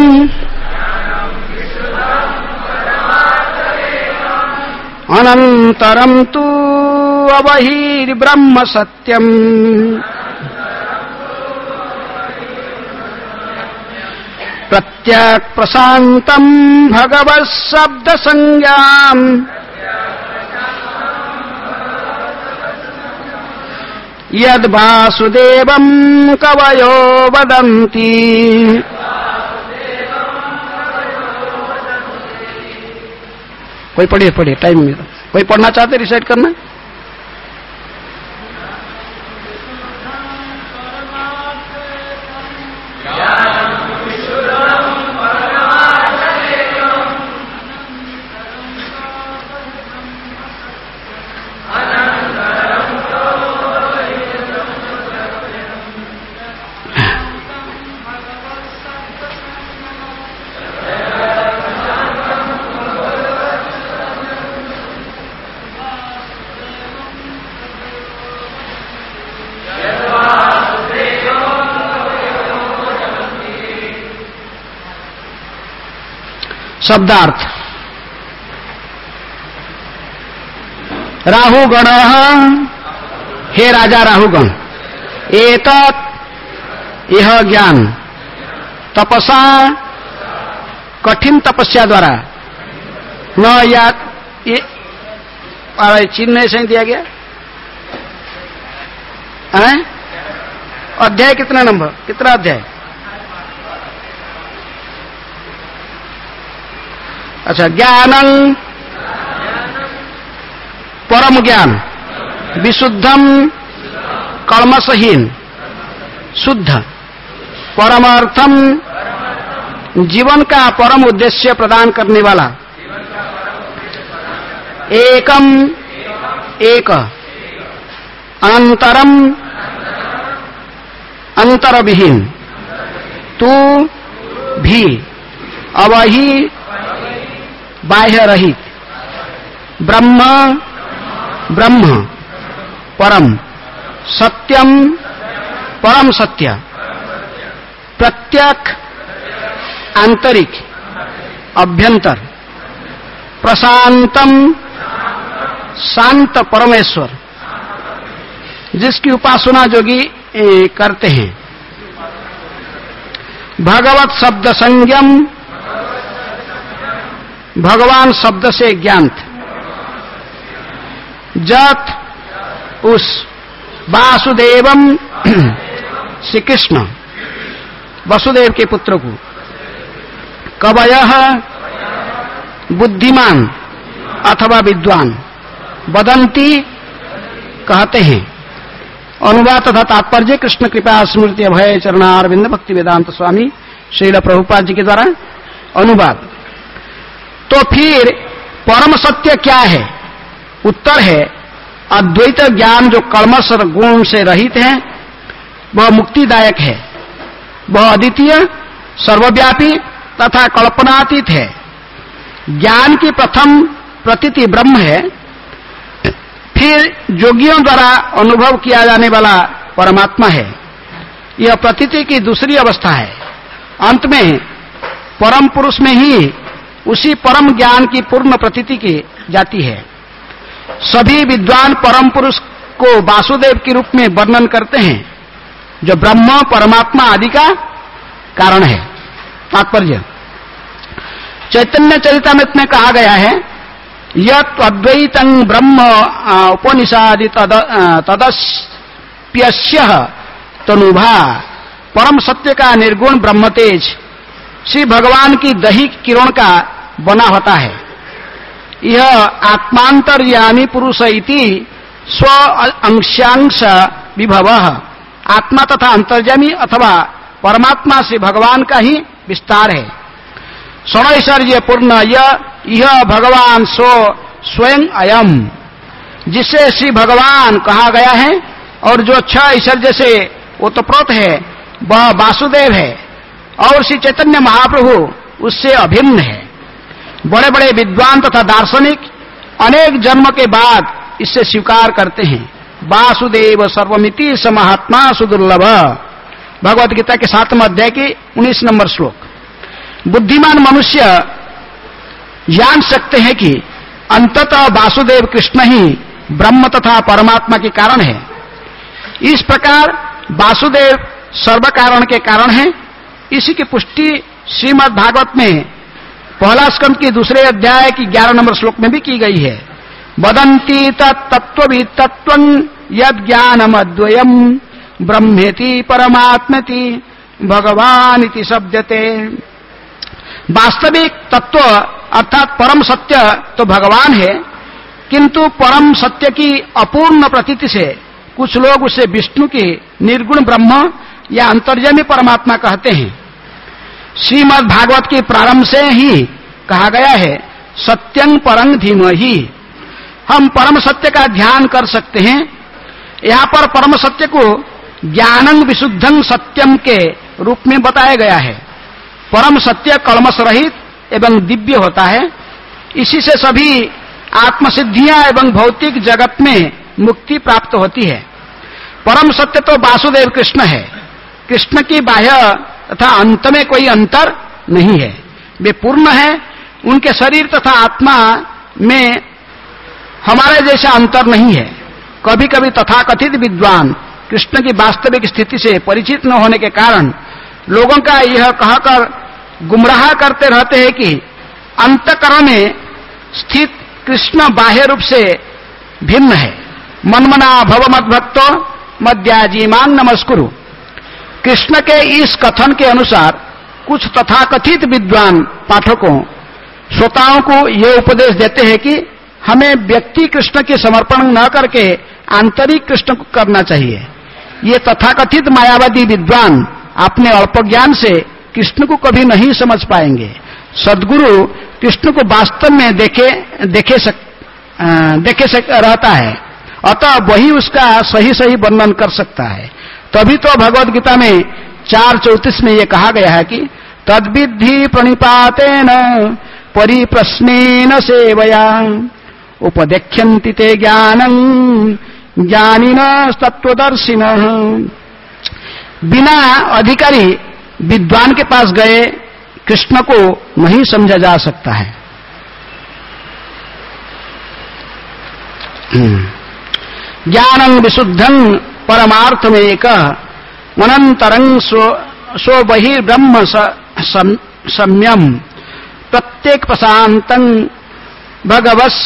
अनंतरम तु अबहिर्ब्रह्म सत्यम प्रत्यक् प्रशांतम भगवत् शब्द संज्ञाम यद वासुदेवम कवयो वदन्ति। कोई पढ़िए पढ़िए, टाइम मेरा। कोई पढ़ना चाहते रिसाइट करना? शब्दार्थ। राहुगण, हे राजा राहुगण, एतत् यह ज्ञान तपसा कठिन तपस्या द्वारा न या चिन्ह से दिया गया है। अध्याय कितना नंबर, कितना अध्याय? अच्छा, ज्ञानं परम ज्ञान, विशुद्धम कल्मषहीन, शुद्ध, परमार्थम जीवन का परम उद्देश्य प्रदान करने वाला, एकम एक, अनंतरम अंतर विहीन, तू भी, अवहि बाह्य रहित, ब्रह्म ब्रह्म, परम सत्यम परम सत्य, प्रत्यक आंतरिक अभ्यंतर, प्रशांतम शांत परमेश्वर, जिसकी उपासना जोगी करते हैं, भगवत शब्द संज्ञम, भगवान शब्द से ज्ञात, जत उस वासुदेवम श्री कृष्ण वसुदेव के पुत्र को, कवयः बुद्धिमान अथवा विद्वान, वदंती कहते हैं। अनुवाद तथा तात्पर्य कृष्ण कृपा स्मृति अभय चरणारविंद भक्ति वेदांत स्वामी श्रील प्रभुपाद जी के द्वारा अनुवाद। तो फिर परम सत्य क्या है? उत्तर है अद्वैत ज्ञान जो कल्मष गुण से रहित है, वह मुक्तिदायक है, वह अद्वितीय सर्वव्यापी तथा कल्पनातीत है। ज्ञान की प्रथम प्रतीति ब्रह्म है, फिर योगियों द्वारा अनुभव किया जाने वाला परमात्मा है। यह प्रतीति की दूसरी अवस्था है। अंत में परम पुरुष में ही उसी परम ज्ञान की पूर्ण प्रतीति की जाती है। सभी विद्वान परम पुरुष को वासुदेव के रूप में वर्णन करते हैं, जो ब्रह्म परमात्मा आदि का कारण है। तात्पर्य, चैतन्य चरितामृत में कहा गया है, यत् अद्वैतं ब्रह्म उपनिषादि तदस्प्यस्य तनुभा, परम सत्य का निर्गुण ब्रह्म तेज श्री भगवान की दैहिक किरण का बना होता है। यह आत्मांतर्यामी पुरुष इति स्व अंशांश विभव, आत्मा तथा अंतर्यामी अथवा परमात्मा से भगवान का ही विस्तार है। षडैश्वर्य पूर्ण यह भगवान सो स्वयं अयम, जिसे श्री भगवान कहा गया है, और जो छह ऐश्वर्य से ओतप्रोत है वह वासुदेव है, और श्री चैतन्य महाप्रभु उससे अभिन्न है। बड़े बड़े विद्वान तथा दार्शनिक अनेक जन्म के बाद इससे स्वीकार करते हैं। वासुदेव सर्वमिति स महात्मा सुदुर्लभ, भगवद गीता के सातवें अध्याय की उन्नीस नंबर श्लोक। बुद्धिमान मनुष्य जान सकते हैं कि अंततः वासुदेव कृष्ण ही ब्रह्म तथा परमात्मा के कारण है। इस प्रकार वासुदेव सर्व कारण के कारण है। इसी की पुष्टि श्रीमद् भागवत में पहला स्कंद की दूसरे अध्याय की ग्यारह नंबर श्लोक में भी की गई है। वदन्ति तत्त्ववित् तत्त्वं यद् ज्ञानमद्वयम् ब्रह्मेति परमात्मेति भगवान इति शब्दते। वास्तविक तत्व अर्थात परम सत्य तो भगवान है, किंतु परम सत्य की अपूर्ण प्रतीति से कुछ लोग उसे विष्णु के निर्गुण ब्रह्म या अंतर्यामी परमात्मा कहते हैं। श्रीमद् भागवत के प्रारंभ से ही कहा गया है, सत्यं परं धीमहि, हम परम सत्य का ध्यान कर सकते हैं। यहाँ पर परम सत्य को ज्ञानं विशुद्धं सत्यम के रूप में बताया गया है। परम सत्य कलमश रहित एवं दिव्य होता है। इसी से सभी आत्मसिद्धियां एवं भौतिक जगत में मुक्ति प्राप्त होती है। परम सत्य तो वासुदेव कृष्ण है। कृष्ण की बाह्य तथा अंत में कोई अंतर नहीं है, वे पूर्ण है। उनके शरीर तथा आत्मा में हमारे जैसा अंतर नहीं है। कभी कभी तथाकथित विद्वान कृष्ण की वास्तविक स्थिति से परिचित न होने के कारण लोगों का यह कहकर गुमराह करते रहते हैं कि अंतःकरण में स्थित कृष्ण बाह्य रूप से भिन्न है। मनमना भव मद्भक्तो मद्याजीमान नमस्कुरु। कृष्ण के इस कथन के अनुसार कुछ तथाकथित विद्वान पाठकों श्रोताओं को यह उपदेश देते हैं कि हमें व्यक्ति कृष्ण के समर्पण न करके आंतरिक कृष्ण को करना चाहिए। ये तथाकथित मायावादी विद्वान अपने अल्प ज्ञान से कृष्ण को कभी नहीं समझ पाएंगे। सद्गुरु कृष्ण को वास्तव में देखे देखे सक, देखे सक रहता है, अतः वही उसका सही सही वर्णन कर सकता है। तभी तो भगवद गीता में चार चौतीस में ये कहा गया है कि तद्विद्धि प्रणिपातेन परिप्रश्नेन सेवया उपदेख्यन्ति ते ज्ञानं ज्ञानिनः तत्त्वदर्शिनः। बिना अधिकारी विद्वान के पास गए कृष्ण को नहीं समझा जा सकता है। ज्ञानं विशुद्धं परमार्थमेक अनंतरं सो बहिर्ब्रह्म सम्यम प्रत्येक प्रशांतं भगवस्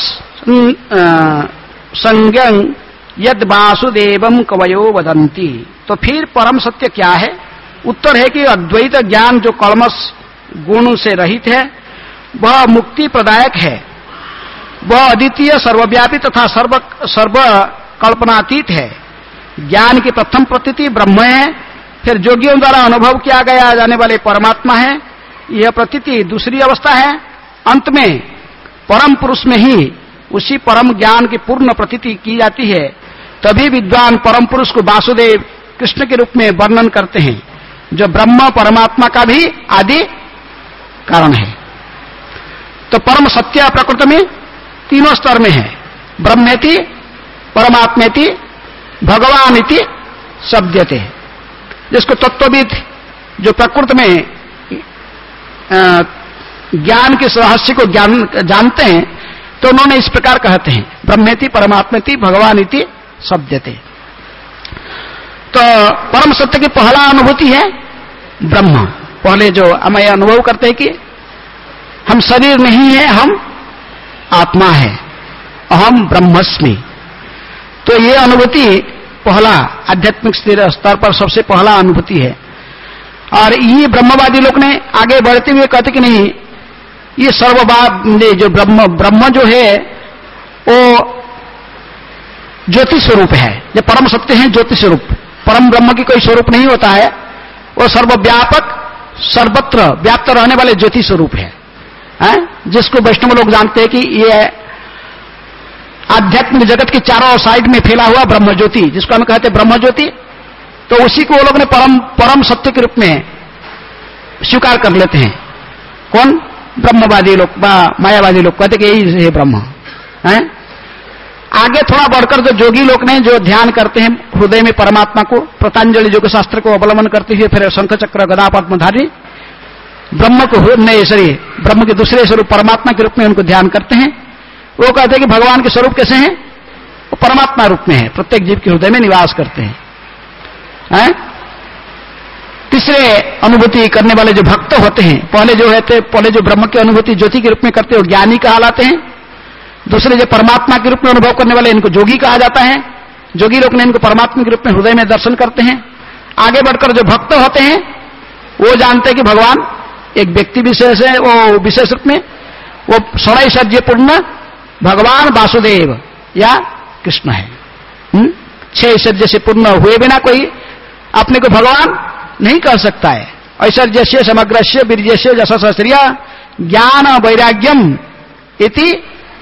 संज्ञं यद वासुदेवम कवयो वदंती। तो फिर परम सत्य क्या है? उत्तर है कि अद्वैत ज्ञान जो कलमश गुण से रहित है वह मुक्ति प्रदायक है। वह अद्वितीय सर्वव्यापी तथा सर्व सर्व कल्पनातीत है। ज्ञान की प्रथम प्रतीति ब्रह्म है, फिर जोगियों द्वारा अनुभव किया गया जाने वाले परमात्मा है। यह प्रतीति दूसरी अवस्था है। अंत में परम पुरुष में ही उसी परम ज्ञान की पूर्ण प्रतीति की जाती है। तभी विद्वान परम पुरुष को वासुदेव कृष्ण के रूप में वर्णन करते हैं। जो ब्रह्म परमात्मा का भी आदि कारण है। तो परम सत्य प्रकृति में तीनों स्तर में है, ब्रह्मेति, परमात्मेति, भगवानिति शब्दते। जिसको तत्वविद जो प्रकृति में ज्ञान के रहस्य को ज्ञान जानते हैं, तो उन्होंने इस प्रकार कहते हैं, ब्रह्मेति, परमात्मेति, भगवानिति शब्दते। तो परम सत्य की पहला अनुभूति है ब्रह्म। पहले जो हमें अनुभव करते हैं कि हम शरीर नहीं है, हम आत्मा है, अहम ब्रह्मस्मि। तो ये अनुभूति पहला आध्यात्मिक स्तर पर सबसे पहला अनुभूति है। और ये ब्रह्मवादी लोग ने आगे बढ़ते हुए कहते कि नहीं, ये सर्ववाद जो ब्रह्म ब्रह्म जो है वो ज्योति स्वरूप है। जो परम सत्य है ज्योति स्वरूप, परम ब्रह्म की कोई स्वरूप नहीं होता है, वो सर्वव्यापक सर्वत्र व्याप्त रहने वाले ज्योति स्वरूप है, है? जिसको वैष्णव लोग जानते हैं कि ये आध्यात्मिक जगत के चारों साइड में फैला हुआ ब्रह्म ज्योति, जिसको हम कहते हैं ब्रह्म ज्योति। तो उसी को वो लोग ने परम परम सत्य के रूप में स्वीकार कर लेते हैं। कौन? ब्रह्मवादी लोग, मायावादी लोग कहते कि यही है ब्रह्म है। आगे थोड़ा बढ़कर जो जोगी लोग ने जो ध्यान करते हैं हृदय में परमात्मा को, पतंजलि योग शास्त्र को अवलंबन करते हुए फिर शंख चक्र गदा पद्मधारी ब्रह्म को नहीं सॉरी ब्रह्म के दूसरे स्वरूप परमात्मा के रूप में उनको ध्यान करते हैं। वो कहते हैं कि भगवान के स्वरूप कैसे हैं? वो परमात्मा रूप में है, प्रत्येक जीव के हृदय में निवास करते हैं, हैं? तीसरे अनुभूति करने वाले जो भक्त होते हैं, पहले जो है पहले जो ब्रह्म की अनुभूति ज्योति के रूप में करते हैं ज्ञानी कहलाते हैं। दूसरे जो परमात्मा के रूप में अनुभव करने वाले इनको जोगी कहा जाता है। जोगी लोग ने इनको परमात्मा के रूप में हृदय में दर्शन करते हैं। आगे बढ़कर जो भक्त होते हैं वो जानते हैं कि भगवान एक व्यक्ति विशेष है, वो विशेष रूप में वो षडैश्वर्य पूर्ण भगवान वासुदेव या कृष्ण है। हुँ? छह ऐश्वर्य से पूर्ण हुए बिना कोई अपने को भगवान नहीं कह सकता है। ऐश्वर्य से समग्रस्य वीर्यस्य जशस्त्रिय ज्ञान वैराग्यम इति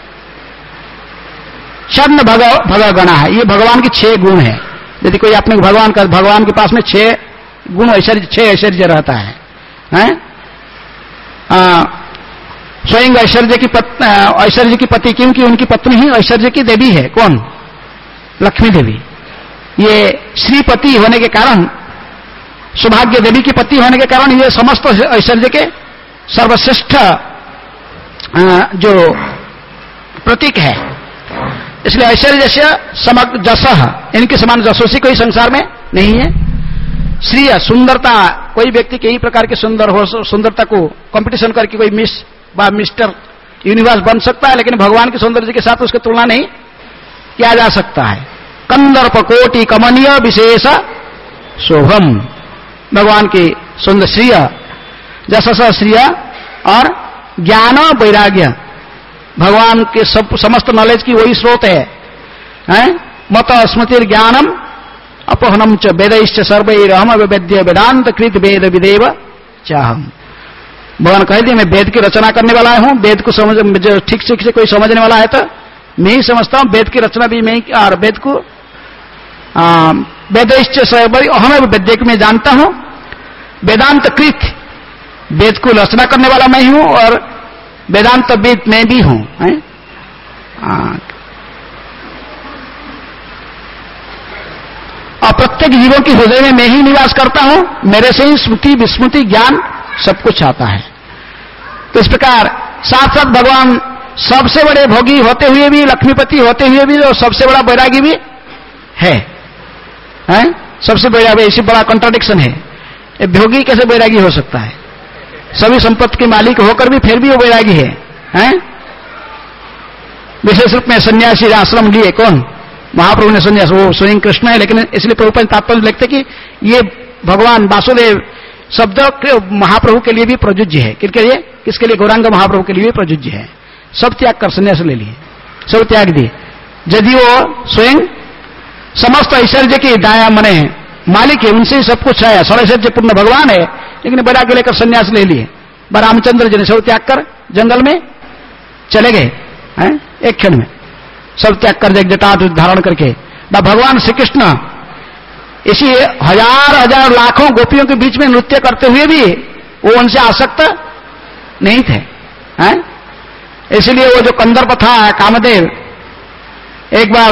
षण् भग भगगणा है। ये भगवान की छह गुण है। यदि कोई अपने भगवान का भगवान के पास में छह गुण ऐश्वर्य छह ऐश्वर्य रहता है, हैं? स्वयं ऐश्वर्य की पत्नी ऐश्वर्य की पति, क्योंकि उनकी पत्नी ही ऐश्वर्य की देवी है। कौन? लक्ष्मी देवी। ये श्रीपति होने के कारण, सौभाग्य देवी की पति होने के कारण ये समस्त ऐश्वर्य के सर्वश्रेष्ठ जो प्रतीक है। इसलिए ऐश्वर्य से समग्र जस, इनके समान जसोसी कोई संसार में नहीं है। श्रीय सुंदरता, कोई व्यक्ति कई प्रकार के सुंदर हो, सुंदरता को कंपटीशन करके कोई मिस बा मिस्टर यूनिवर्स बन सकता है, लेकिन भगवान के सौंदर्य के साथ उसकी तुलना नहीं किया जा सकता है। कंदर्प कोटि कमनीय विशेष शोभम, भगवान की सुंदर श्रीय जसस श्रीय और ज्ञान वैराग्य, भगवान के सब समस्त नॉलेज की वही स्रोत है, हैं? मत स्मृति ज्ञानम अपहनम च वेदैश्च सर्वैरहम वेद्य वेदांत कृत वेद विदेव चाहम। भगवान कह दिए मैं वेद की रचना करने वाला हूं, वेद को समझ ठीक ठीक से कोई समझने वाला है तो मैं ही समझता हूं, वेद की रचना भी मैं ही, और वेद को वेदैश्च सर्वै अहम वेद्य को मैं जानता हूं, वेदांत कृत, वेद को रचना करने वाला मैं ही हूं और वेदांत वेद मैं भी हूं, हैं? और प्रत्येक जीवों के हृदय में मैं ही निवास करता हूं, मेरे से ही स्मृति विस्मृति ज्ञान सब कुछ आता है। तो इस प्रकार साथ साथ भगवान सबसे बड़े भोगी होते हुए भी, लक्ष्मीपति होते हुए भी, और सबसे बड़ा वैरागी भी है, हैं? सबसे बड़ा, ऐसी बड़ा कंट्राडिक्शन है। ये भोगी कैसे वैरागी हो सकता है? सभी संपत्ति के मालिक होकर भी फिर भी वो वैरागी है, हैं? विशेष रूप में सन्यासी आश्रम लिए कौन? महाप्रभु ने सन्यास, वो स्वयं कृष्ण है, लेकिन इसलिए प्रभुपाद तात्पर्य लिखते कि ये भगवान वासुदेव शब्द महाप्रभु के लिए भी प्रयुज्य है। किसके लिए? किसके लिए? गौरांग महाप्रभु के लिए भी प्रयुज्य है। सब त्याग कर सन्यास ले लिए, सब त्याग दिए। यदि वो स्वयं समस्त ऐश्वर्य की दाया मने मालिक है, उनसे ही सब कुछ है, सर्वैश्वर्य पूर्ण भगवान है, लेकिन वैराग्य लेकर सन्यास ले लिए। रामचंद्र जी ने सब त्याग कर जंगल में चले गए, हैं? एक क्षण में सब त्याग कर जटा धारण करके। भगवान श्री कृष्ण इसी हजार हजार लाखों गोपियों के बीच में नृत्य करते हुए भी वो उनसे आसक्त नहीं थे, हैं? इसलिए वो जो कंदर्प था कामदेव, एक बार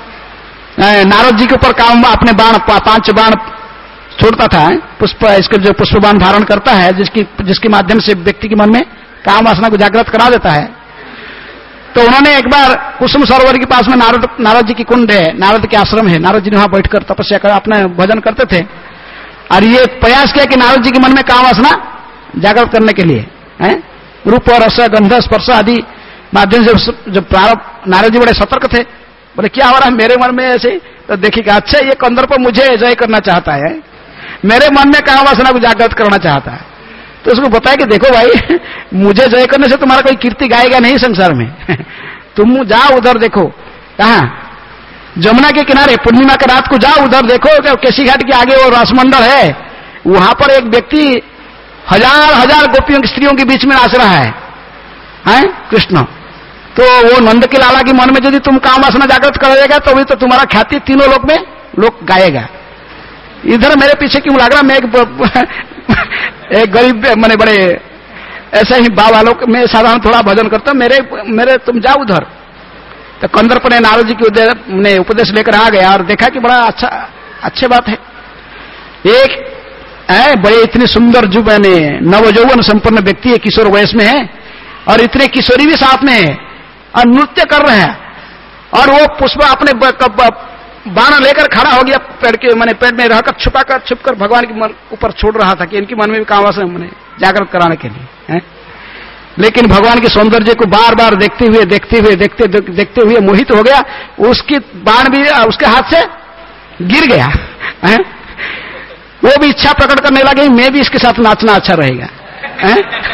नारद जी के ऊपर काम अपने बाण पांच बाण छोड़ता था, पुष्प इसके जो पुष्प बाण धारण करता है, जिसकी जिसके माध्यम से व्यक्ति के मन में काम वासना को जागृत करा देता है। तो उन्होंने एक बार कुसुम सरोवर के पास में नारद नारद जी की कुंड है, नारद के आश्रम है, नारद जी ने वहां बैठकर तपस्या कर अपने भजन करते थे, और ये प्रयास किया कि नारद जी के मन में काम वासना जागृत करने के लिए, हैं? रूप और रस गंध स्पर्श आदि माध्यम से जब प्रारंभ, नारद जी बड़े सतर्क थे, बोले क्या हो रहा है मेरे मन में ऐसे? तो देखिएगा, अच्छा ये कंदर्प मुझे जय करना चाहता है, मेरे मन में काम वासना को जागृत करना चाहता है। तो उसको बताया कि देखो भाई, मुझे जय करने से तुम्हारा कोई कीर्ति गाएगा नहीं संसार में। तुम जाओ उधर देखो, कहां? जमुना के किनारे पूर्णिमा के रात को जाओ, उधर देखो केसी घाट के आगे वो रासमंडल है, वहां पर एक व्यक्ति हजार हजार गोपियों की स्त्रियों के बीच में नाच रहा है, हैं? कृष्ण। तो वो नंद के लाला के मन में यदि तुम काम वासना जागृत करेगा तो भी तो तुम्हारा ख्याति तीनों लोक में लोग गाएगा। इधर मेरे पीछे क्यों लग रहा? मैं एक, एक गरीब मैंने बड़े ऐसे ही बाबा वालों में साधारण थोड़ा भजन करता हूं, मेरे मेरे तुम जाओ उधर। तो कंदर्प ने नारद जी की उपदेश लेकर आ गया और देखा कि बड़ा अच्छा अच्छी बात है, एक है बड़े इतनी सुंदर जो मैंने नवजौवन संपन्न व्यक्ति है, किशोर वयस में है, और इतने किशोरी भी साथ में है और नृत्य कर रहे हैं, और वो पुष्प अपने बाण लेकर खड़ा हो गया, पेड़ के मैंने पेड़ में रहकर छुपाकर छुपकर भगवान के मन ऊपर छोड़ रहा था कि इनके मन में भी काम वासना मैंने जागृत कराने के लिए, है? लेकिन भगवान के सौंदर्य को बार बार देखते हुए देखते हुए देखते देखते हुए मोहित हो गया, उसकी बाण भी उसके हाथ से गिर गया, है? वो भी इच्छा प्रकट करने लगे, मैं भी इसके साथ नाचना अच्छा रहेगा, है?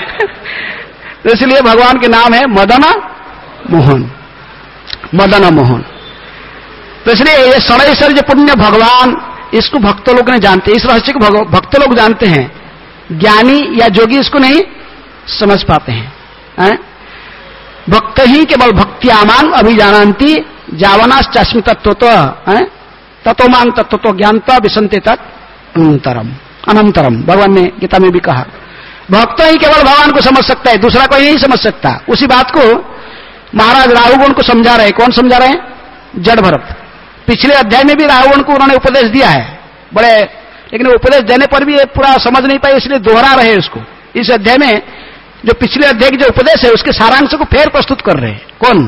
तो इसलिए भगवान के नाम है मदन मोहन, मदन मोहन। तो इसलिए ये षड़ैश्वर्य पुण्य भगवान, इसको भक्त लोग नहीं जानते, इस रहस्य को भक्त लोग जानते हैं, ज्ञानी या जोगी इसको नहीं समझ पाते हैं, हैं? भक्त ही केवल भक्त्यामान अभिजानंती जावनाश्चास्मि तत्वतः तत्वमान तत्व ज्ञानता विसंते तक अनंतरम अनंतरम। भगवान ने गीता में भी कहा, भक्त ही केवल भगवान को समझ सकता है, दूसरा कोई नहीं समझ सकता। उसी बात को महाराज राहुगुण को समझा रहे। कौन समझा रहे हैं? जड़ भरत। पिछले अध्याय में भी राहुगुण को उन्होंने उपदेश दिया है बड़े, लेकिन उपदेश देने पर भी पूरा समझ नहीं पाए, इसलिए दोहरा रहे उसको। इस अध्याय में जो पिछले अध्याय की जो उपदेश है उसके सारांश को फिर प्रस्तुत कर रहे हैं। कौन?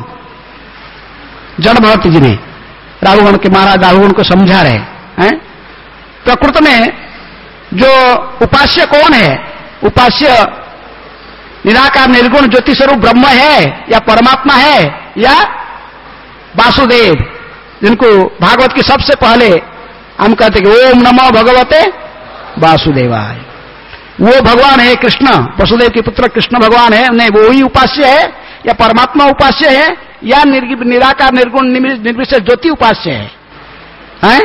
जड़ भरत जी ने राहुगुण के महाराज राहुगुण को समझा रहे हैं। प्रकृति में जो उपास्य कौन है? उपास्य निराकार निर्गुण ज्योति स्वरूप ब्रह्म है या परमात्मा है या वासुदेव, जिनको भागवत की सबसे पहले हम कहते कि ओम नमो भगवते वासुदेवाय, वो भगवान है कृष्ण, वसुदेव के पुत्र कृष्ण भगवान है, नहीं वो ही उपास्य है या परमात्मा उपास्य है या निराकार निर्गुण निर्विशेष ज्योति उपास्य है, हैं?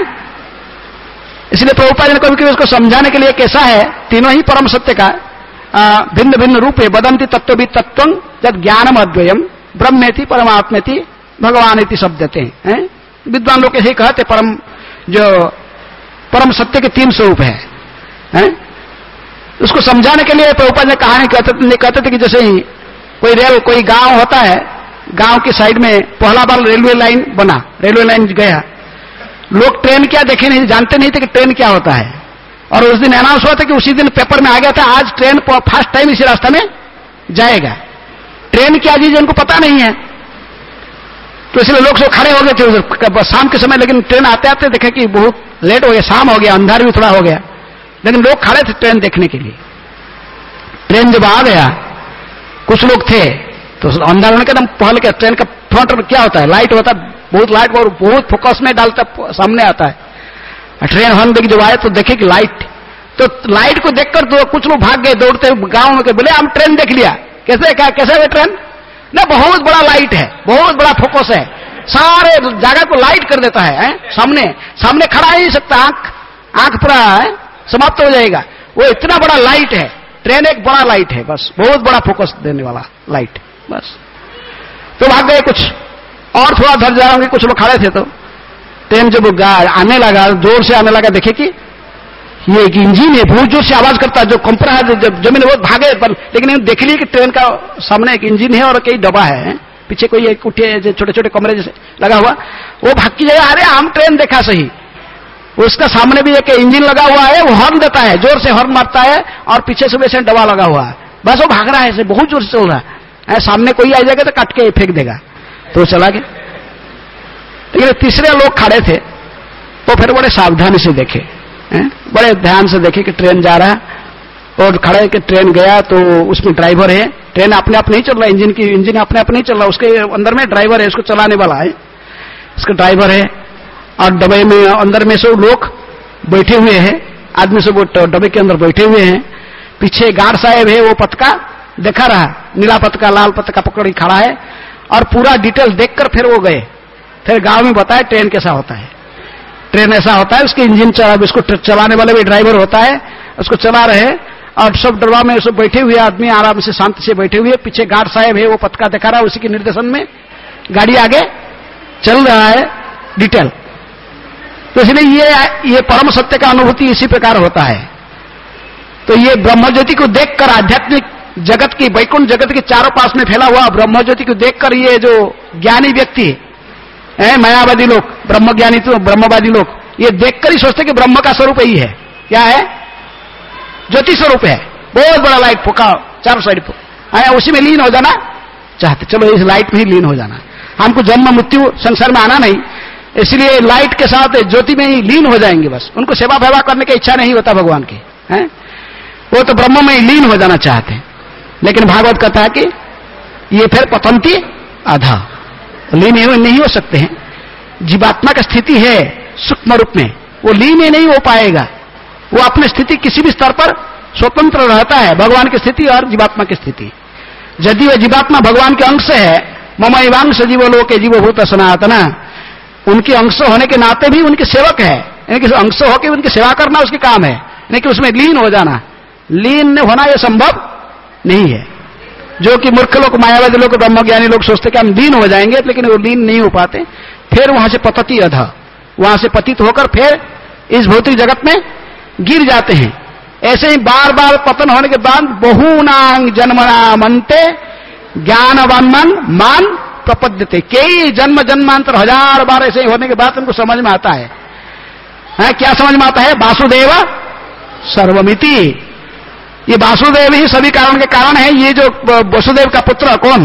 इसलिए प्रभुपाद ने कभी कभी उसको समझाने के लिए कैसा है, तीनों ही परम सत्य का भिन्न भिन्न रूप है। वदंती तत्व तत्वं जब ज्ञानम अद्वयम ब्रह्मेति परमात्मेति भगवान इति शब्दते हैं। विद्वान लोग ऐसे कहते, परम जो परम सत्य के तीन स्वरूप है, हैं? उसको समझाने के लिए प्रभुपाद ने कहानी कहते, कहते थे कि जैसे ही कोई रेल कोई गांव होता है, गांव की साइड में पहला बार रेलवे लाइन बना, रेलवे लाइन गया, लोग ट्रेन क्या देखे नहीं, जानते नहीं थे कि ट्रेन क्या होता है, और उस दिन अनाउंस हुआ था कि उसी दिन पेपर में आ गया था आज ट्रेन फर्स्ट टाइम इसी रास्ते में जाएगा। ट्रेन क्या चीज उनको पता नहीं है, तो इसलिए लोग सब खड़े हो गए थे उधर शाम के समय, लेकिन ट्रेन आते आते देखे कि बहुत लेट हो गया, शाम हो गया, अंधार भी थोड़ा हो गया, लेकिन लोग खड़े थे ट्रेन देखने के लिए। ट्रेन जब आ गया, कुछ लोग थे तो अंधार होने के एकदम पहले के ट्रेन का फ्रंट क्या होता है, लाइट होता है, बहुत लाइट और बहुत फोकस में डालता सामने आता है। ट्रेन हॉर्न देख जब आए तो देखे कि लाइट, तो लाइट को देखकर तो कुछ लोग भाग गए दौड़ते गांव में, बोले हम ट्रेन देख लिया। कैसे क्या कैसे है ट्रेन? ना बहुत बड़ा लाइट है, बहुत बड़ा फोकस है, सारे जगह को लाइट कर देता है, है? सामने सामने खड़ा ही नहीं सकता, आंख आंख पूरा समाप्त हो जाएगा, वो इतना बड़ा लाइट है। ट्रेन एक बड़ा लाइट है, बस बहुत बड़ा फोकस देने वाला लाइट, बस। तो भाग गए कुछ और, थोड़ा धर जाएंगे, कुछ लोग खड़े थे तो ट्रेन जब आने लगा, जोर से आने लगा, देखे कि ये एक इंजन है, बहुत जोर से आवाज करता है, जो कंप रहा है, जब जमीन बहुत भागे पर, लेकिन देख लिए कि ट्रेन का सामने एक इंजन है और कई डब्बा है, पीछे कोई एक उठे छोटे छोटे कमरे जैसे लगा हुआ, वो भाग की जाएगा, अरे हम ट्रेन देखा सही, उसका सामने भी एक इंजन लगा हुआ है, वो हॉर्न देता है, जोर से हॉर्न मारता है और पीछे से वैसे डब्बा लगा हुआ है, बस वो भाग रहा है, ऐसे बहुत जोर से चल रहा है, सामने कोई आ जाएगा तो काट के फेंक देगा, तो चला गया। लेकिन तीसरे लोग खड़े थे, तो फिर बड़े सावधानी से देखे, बड़े ध्यान से देखे कि ट्रेन जा रहा है, और खड़े कि ट्रेन गया तो उसमें ड्राइवर है, ट्रेन अपने आप नहीं चल रहा, इंजन की इंजन अपने आप नहीं चल रहा, उसके अंदर में ड्राइवर है, उसको चलाने वाला है, इसका ड्राइवर है, और डब्बे में अंदर में सब लोग बैठे हुए हैं, आदमी सब डब्बे के अंदर बैठे हुए हैं, पीछे गार्ड साहब है, वो पतका देखा रहा, नीला पतका लाल पतका पकड़ खड़ा है, और पूरा डिटेल देखकर फिर वो गए, फिर गांव में बताया ट्रेन कैसा होता है, ट्रेन ऐसा होता है, उसके इंजन चला, उसको चलाने वाले भी ड्राइवर होता है, उसको चला रहे, और सब डब्बा में सब बैठे हुए आदमी आराम से शांति से बैठे हुए, पीछे गार्ड साहब है, वो पतका दिखा रहा है, उसी के निर्देशन में गाड़ी आगे चल रहा है डिटेल। तो इसलिए ये ये परम सत्य का अनुभूति इसी प्रकार होता है। तो ये ब्रह्मज्योति को देखकर, आध्यात्मिक जगत की, वैकुंठ जगत के चारों पास में फैला हुआ ब्रह्मज्योति को देखकर ये जो ज्ञानी व्यक्ति है, मायावादी लोग, ब्रह्मज्ञानी तो ब्रह्मवादी लोग, ये देखकर ही सोचते कि ब्रह्म का स्वरूप ही है, क्या है, ज्योति स्वरूप है, बहुत बड़ा लाइट फोका चारों साइड आया, उसी में लीन हो जाना चाहते, चलो इस लाइट में ही लीन हो जाना, हमको जन्म मृत्यु संसार में आना नहीं, इसलिए लाइट के साथ ज्योति में ही लीन हो जाएंगे, बस उनको सेवा फेवा करने की इच्छा नहीं होता भगवान की, है वो तो ब्रह्म में ही लीन हो जाना चाहते हैं। लेकिन भागवत कहता है कि ये फिर पतंती आधा, लीन नहीं हो सकते हैं, जीवात्मा की स्थिति है सूक्ष्म रूप में, वो लीन ही नहीं हो पाएगा, वो अपनी स्थिति किसी भी स्तर पर स्वतंत्र रहता है, भगवान की स्थिति और जीवात्मा की स्थिति। यदि वह जीवात्मा भगवान के अंश है, मम एवांश जीवो लोके जीवभूत सनातना, उनके अंश होने के नाते भी उनके सेवक है, यानी कि अंश होकर उनकी सेवा करना उसके काम है, यानी कि उसमें लीन हो जाना, लीन होना यह संभव नहीं है। जो कि मूर्ख लोग, मायावादी लोग, ब्रह्मज्ञानी लोग सोचते कि हम लीन हो जाएंगे, लेकिन वो लीन नहीं हो पाते, फिर वहां से पतति अधा, वहां से पतित होकर फिर इस भौतिक जगत में गिर जाते हैं। ऐसे ही बार बार पतन होने के बाद बहुनांग जन्मना मनते ज्ञानवान मन मान प्रपद्यते, कई जन्म जन्मांतर हजार बार ऐसे ही होने के बाद उनको समझ में आता है, है क्या समझ में आता है, वासुदेव सर्वमिति, ये वासुदेव ही सभी कारण के कारण है। ये जो वसुदेव का पुत्र कौन,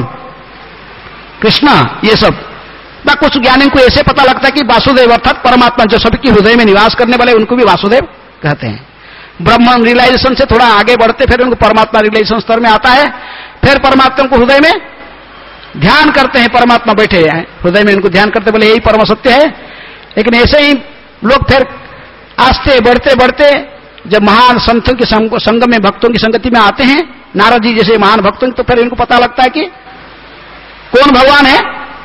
कृष्ण, ये सब ना कुछ ज्ञानी को ऐसे पता लगता है कि वासुदेव अर्थात परमात्मा जो सबके हृदय में निवास करने वाले, उनको भी वासुदेव कहते हैं। ब्रह्म रियलाइजेशन से थोड़ा आगे बढ़ते फिर उनको परमात्मा रियलाइजेशन स्तर में आता है, फिर परमात्मा को हृदय में ध्यान करते हैं, परमात्मा बैठे हैं हृदय में, उनको ध्यान करते बोले यही परम सत्य है। लेकिन ऐसे ही लोग फिर आस्ते बढ़ते बढ़ते जब महान संतों के संगम में, भक्तों की संगति में आते हैं, नारद जी जैसे महान भक्तों, तो फिर इनको पता लगता है कि कौन भगवान है,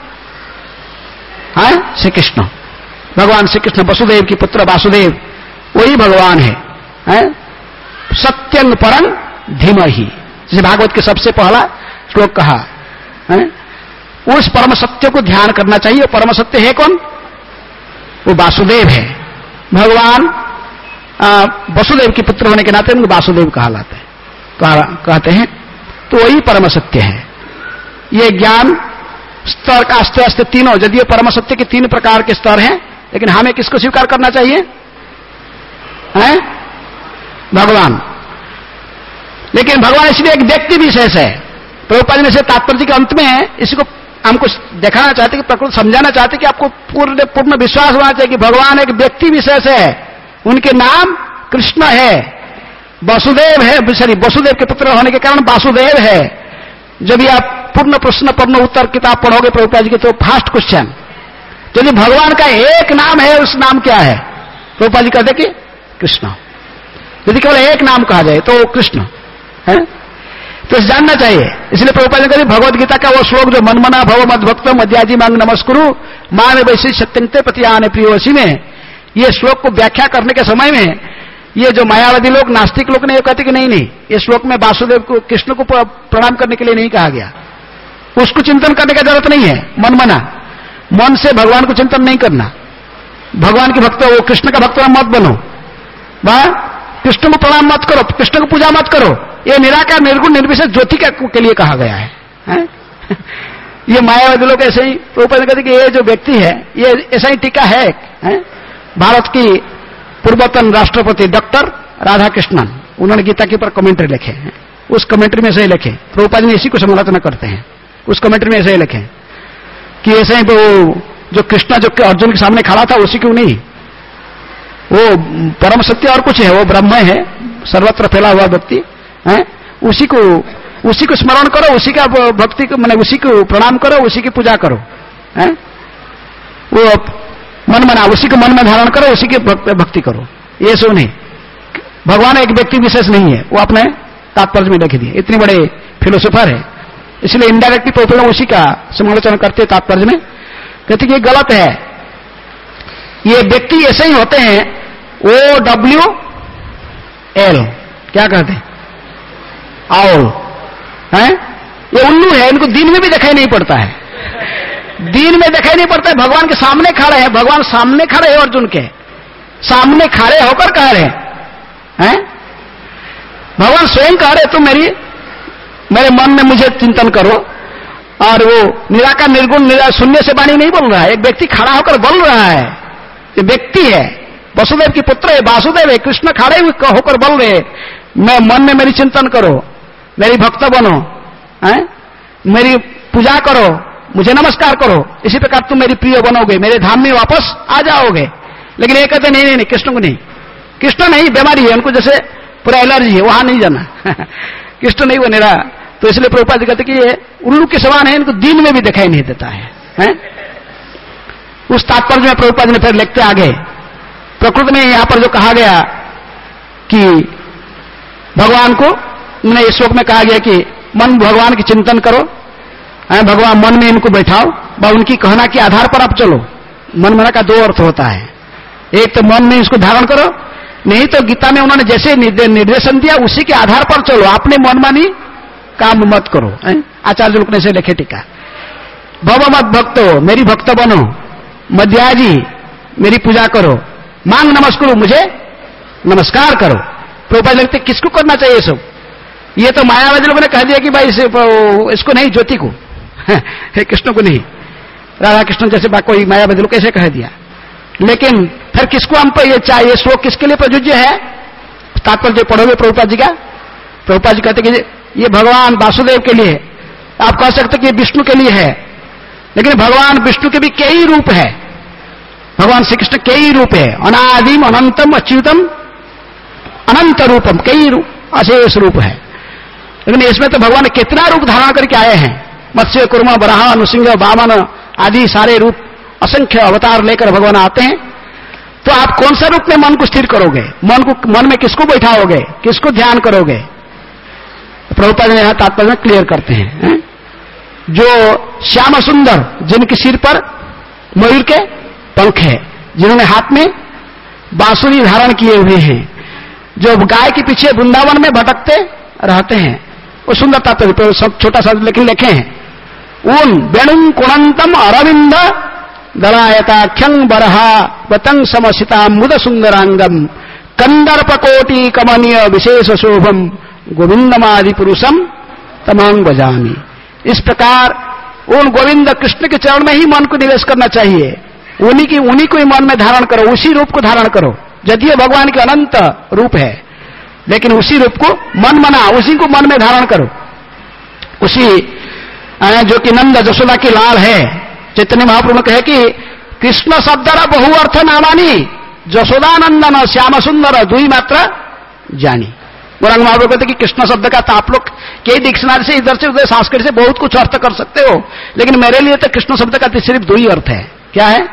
है श्री कृष्ण, भगवान श्री कृष्ण वसुदेव की पुत्र वासुदेव, वही भगवान है, है? सत्यं परं धीमहि, जैसे भागवत के सबसे पहला श्लोक कहा है, उस परम सत्य को ध्यान करना चाहिए। परम सत्य है कौन, वो वासुदेव है, भगवान वसुदेव के पुत्र होने के नाते उनको वासुदेव कहलाते हैं, कहते हैं, तो वही परम सत्य है। ये ज्ञान स्तर का आस्ते आस्ते तीनों, यदि ये परम सत्य के तीन प्रकार के स्तर हैं, लेकिन हमें किसको स्वीकार करना चाहिए, है भगवान। लेकिन भगवान इसलिए एक व्यक्ति विशेष है। प्रभुपाद जी ने से तात्पर्य के अंत में इसी को हमको दिखाना चाहते कि प्रकृति समझाना चाहते कि आपको पूर्ण पूर्ण विश्वास होना चाहिए कि भगवान एक व्यक्ति विशेष है, उनके नाम कृष्ण है, वसुदेव है, सॉरी वसुदेव के पुत्र होने के कारण वासुदेव है। जब भी आप पूर्ण प्रश्न पूर्ण उत्तर किताब पढ़ोगे प्रभुपाद जी की, तो फर्स्ट क्वेश्चन, यदि भगवान का एक नाम है, उस नाम क्या है, प्रभुपाद जी कहते कि कृष्ण। यदि केवल एक नाम कहा जाए तो कृष्ण है, तो जानना चाहिए। इसलिए प्रभुपाद जी कहते भगवद गीता का वो श्लोक जो मनमना भव मद भक्तम मध्याजी मांग नमस्कुरु मान वैश्य सत्यंते प्रतियान प्रियोसी में, ये श्लोक को व्याख्या करने के समय में ये जो मायावादी लोग, नास्तिक लोग ने ये कहते कि नहीं नहीं, ये श्लोक में वासुदेव को, कृष्ण को प्रणाम करने के लिए नहीं कहा गया, उसको चिंतन करने की जरूरत नहीं है। मन मना, मन से भगवान को चिंतन नहीं करना, भगवान के भक्त वो कृष्ण का भक्त मत बनो, वाह कृष्ण को प्रणाम मत करो, कृष्ण को पूजा मत करो। ये निराकार निर्गुण निर्विशेष ज्योति के लिए कहा गया है, है? ये मायावादी लोग ऐसे ही प्रभुपाद कहते कि ये जो व्यक्ति है ये ऐसा ही टीका है, है? भारत की पूर्वतन राष्ट्रपति डॉक्टर राधा कृष्णन, उन्होंने गीता के ऊपर कमेंट्री लिखे हैं। उस कमेंट्री में ऐसे ही लिखे, प्रभुपाद ने इसी को समालोचना करते हैं। उस कमेंट्री में ऐसे ही लिखे कि ऐसे ही वो जो कृष्ण जो अर्जुन के सामने खड़ा था उसी क्यों नहीं, वो परम सत्य और कुछ है, वो ब्रह्म है, सर्वत्र फैला हुआ व्यक्ति है, उसी को उसी को स्मरण करो, उसी का भक्ति को मैंने उसी को प्रणाम करो, उसी की पूजा करो, है? वो मन मना उसी को मन में धारण करो, उसी की भक्ति करो। ये सो नहीं, भगवान एक व्यक्ति विशेष नहीं है, वो अपने तात्पर्य में लिख दिए, इतने बड़े फिलोसोफर है, इसलिए इनडायरेक्टली प्रभुपाद उसी का समालोचना करते तात्पर्य में, कहते कि ये गलत है। ये व्यक्ति ऐसे ही होते हैं, ओ डब्ल्यू एल क्या कहते हैं, आउल है, ये उल्लू है, इनको दिन में भी दिखाई नहीं पड़ता है, दिन में दिखाई नहीं पड़ता है। भगवान के सामने खड़े हैं, भगवान सामने खड़े हैं, अर्जुन के सामने खड़े होकर कह रहे हैं, भगवान स्वयं कह रहे तुम मेरी मेरे मन में मुझे चिंतन करो, और वो निराकार निर्गुण निरा शून्य से वाणी नहीं बोल रहा है, एक व्यक्ति खड़ा होकर बोल रहा है, ये व्यक्ति है, वसुदेव की पुत्र है, वासुदेव है, कृष्ण खड़े हुए होकर बोल रहे, मैं मन में मेरी चिंतन करो, मेरी भक्त बनो, है? मेरी पूजा करो, मुझे नमस्कार करो, इसी प्रकार तुम मेरी प्रिय बनोगे, मेरे धाम में वापस आ जाओगे। लेकिन ये कहते नहीं नहीं नहीं कृष्ण को नहीं, कृष्ण नहीं, बीमारी है उनको, जैसे पूरा एलर्जी है, वहां नहीं जाना कृष्ण नहीं बनेगा। तो इसलिए प्रभुपाद कहते कि ये उल्लू के समान है, इनको दिन में भी दिखाई नहीं देता है, है? उस तात्पर्य में प्रभुपाद ने फिर लिखते आगे, प्रकृति में यहां पर जो कहा गया कि भगवान को मैंने इस श्लोक में कहा गया कि मन भगवान की चिंतन करो, भगवान मन में इनको बैठाओ, व उनकी कहना के आधार पर आप चलो। मन मना का दो अर्थ होता है, एक तो मन में इसको धारण करो, नहीं तो गीता में उन्होंने जैसे निर्देशन दिया उसी के आधार पर चलो, आपने मनमानी काम मत करो। आचार्य लोग ने से लिखे टीका, भव मत भक्तो मेरी भक्त बनो, मध्याजी मेरी पूजा करो, मांग नमस्कुरु मुझे नमस्कार करो। प्रभुपाद लगते किसको करना चाहिए सब, ये तो मायावादी लोगों ने कह दिया कि भाई इस, इसको नहीं, ज्योति को हे कृष्ण को नहीं, राधा कृष्ण जैसे कोई मायावादी लोग कैसे कह दिया। लेकिन फिर किसको हम पर ये चाहिए, श्लोक किसके लिए प्रयोज्य है, तात्पर्य जो पढ़ोगे प्रभुपाद जी का, प्रभुपाद जी कहते कि ये भगवान वासुदेव के लिए, आप कह सकते कि विष्णु के लिए है, लेकिन भगवान विष्णु के भी कई रूप है, भगवान श्री कृष्ण कई रूप है, अनादिम अनंतम अच्युतम अनंत रूपम, कई रूप अशेष रूप है। लेकिन इसमें तो भगवान ने कितना रूप धारण करके आए हैं, मत्स्य कुर्मा बराह नृसिंह वामन आदि सारे रूप असंख्य अवतार लेकर भगवान आते हैं। तो आप कौन सा रूप में मन को स्थिर करोगे, मन को मन में किसको बैठाओगे, किसको ध्यान करोगे। प्रभुपाद ने यहां तात्पर्य में क्लियर करते हैं, है? जो श्याम सुंदर जिनके सिर पर मयूर के पंख है, जिन्होंने हाथ में बांसुरी धारण किए हुए हैं, जो गाय के पीछे वृंदावन में भटकते रहते हैं, वो सुंदर तात्पर्य सब छोटा सा लेकिन लिखे हैं, उन वेणुं कुणंतम अरविंद दलायताख्यं बरहा वतंग समसिता मुद सुंदरांगम कंदर्पकोटि कमनीय विशेष शोभम गोविंदमादि पुरुषम तमांग बजामी। इस प्रकार उन गोविंद कृष्ण के चरण में ही मन को निवेश करना चाहिए, उन्हीं की उन्हीं को ही मन में धारण करो, उसी रूप को धारण करो। यद्यपि भगवान के अनंत रूप है, लेकिन उसी रूप को मन मना, उसी को मन में धारण करो। उसी जो कि नंद जशोदा की लाल है, चैतन्य महाप्रभु ने कहे कि कृष्ण शब्दर बहु अर्थ नामानी जशोदानंदन श्याम सुंदर दुई मात्रा जानी। गौरांग महाप्रभु कहते कि कृष्ण शब्द का तो आप लोग कई डिक्शनरी से इधर से उधर संस्कृत से बहुत कुछ अर्थ कर सकते हो, लेकिन मेरे लिए तो कृष्ण शब्द का सिर्फ दो ही अर्थ है। क्या है?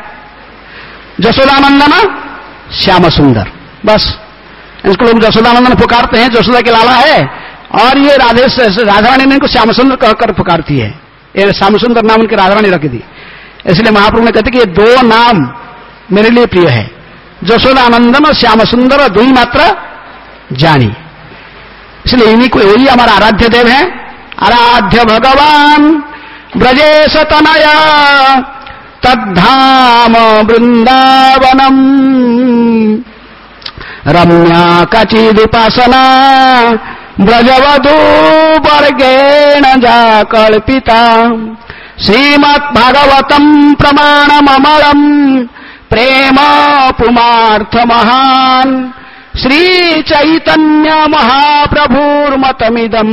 जशोदानंदन श्याम सुंदर, बस। इसको लोग जशोदानंदन पुकारते हैं, जशोदा के लाला है, और ये राधे राधा रानी ने इनको श्याम सुंदर कहकर पुकारती है, ये श्याम सुंदर नाम उनकी राधा रानी रख दी। इसलिए महाप्रभु ने कहते कि ये दो नाम मेरे लिए प्रिय है, जशोदानंदन और श्याम सुंदर और दुई मात्रा जानी। इसलिए इन्हीं को, यही हमारा आराध्य देव है। आराध्य भगवान ब्रजेश तनया तद्धाम वृंदावनम रम्या कचिदुपासना ब्रजवधू वर्गेण जाकल्पिता श्रीमद्भागवतम प्रमाणममरम प्रेम पुमार्थ महान श्री चैतन्य महाप्रभुर्मतमिदम